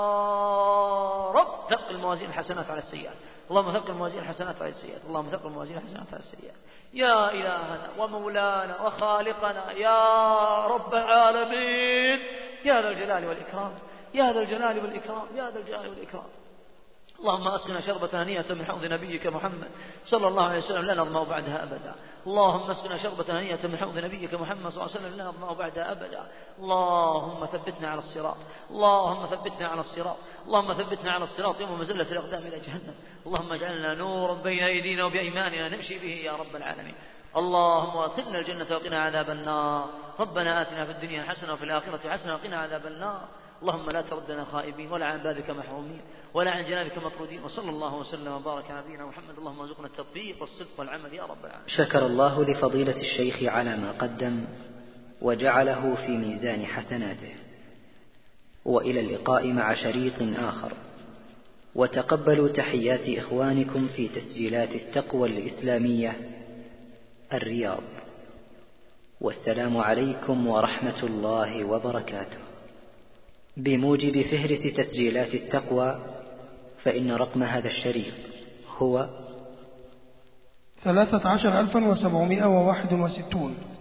رب ثقل موازين الحسنات على السيئات، اللهم ثقل موازين الحسنات على السيئات، اللهم ثقل موازين الحسنات على السيئات. يا إلهنا ومولانا وخالقنا يا رب العالمين، يا ذا الجلال والإكرام، يا ذا الجلال والإكرام، يا ذا الجلال والإكرام. اللهم أسقنا شربة هنيئة من حوض نبيك محمد صلى الله عليه وسلم لا نظمأ بعدها أبدا. اللهم اسقنا شربة هنيئة من حوض نبيك محمد صلى الله عليه وسلم لا نظمأ بعدها أبدا. اللهم ثبتنا على الصراط، اللهم ثبتنا على الصراط، اللهم ثبتنا على الصراط يوم مزلة الأقدام إلى جهنم. اللهم اجعلنا نورا بين أيدينا وبأيماننا نمشي به يا رب العالمين. اللهم وادخلنا الجنة وقنا عذاب النار. ربنا آتنا في الدنيا حسنة وفي الآخرة حسنة وقنا عذاب النار. اللهم لا تردنا خائبين ولا عن بابك محرومين ولا عن جنابك مطرودين. وصلى الله وسلم وبارك على نبينا محمد. اللهم ارزقنا التطبيق والصدق والعمل يا رب العالمين. شكر الله لفضيلة الشيخ على ما قدم وجعله في ميزان حسناته. وإلى اللقاء مع شريط آخر، وتقبلوا تحيات إخوانكم في تسجيلات التقوى الإسلامية الرياض. والسلام عليكم ورحمة الله وبركاته. بموجب فهرس تسجيلات التقوى، فإن رقم هذا الشريط هو ثلاثة عشر ألفا وسبعمائة وواحد وستون.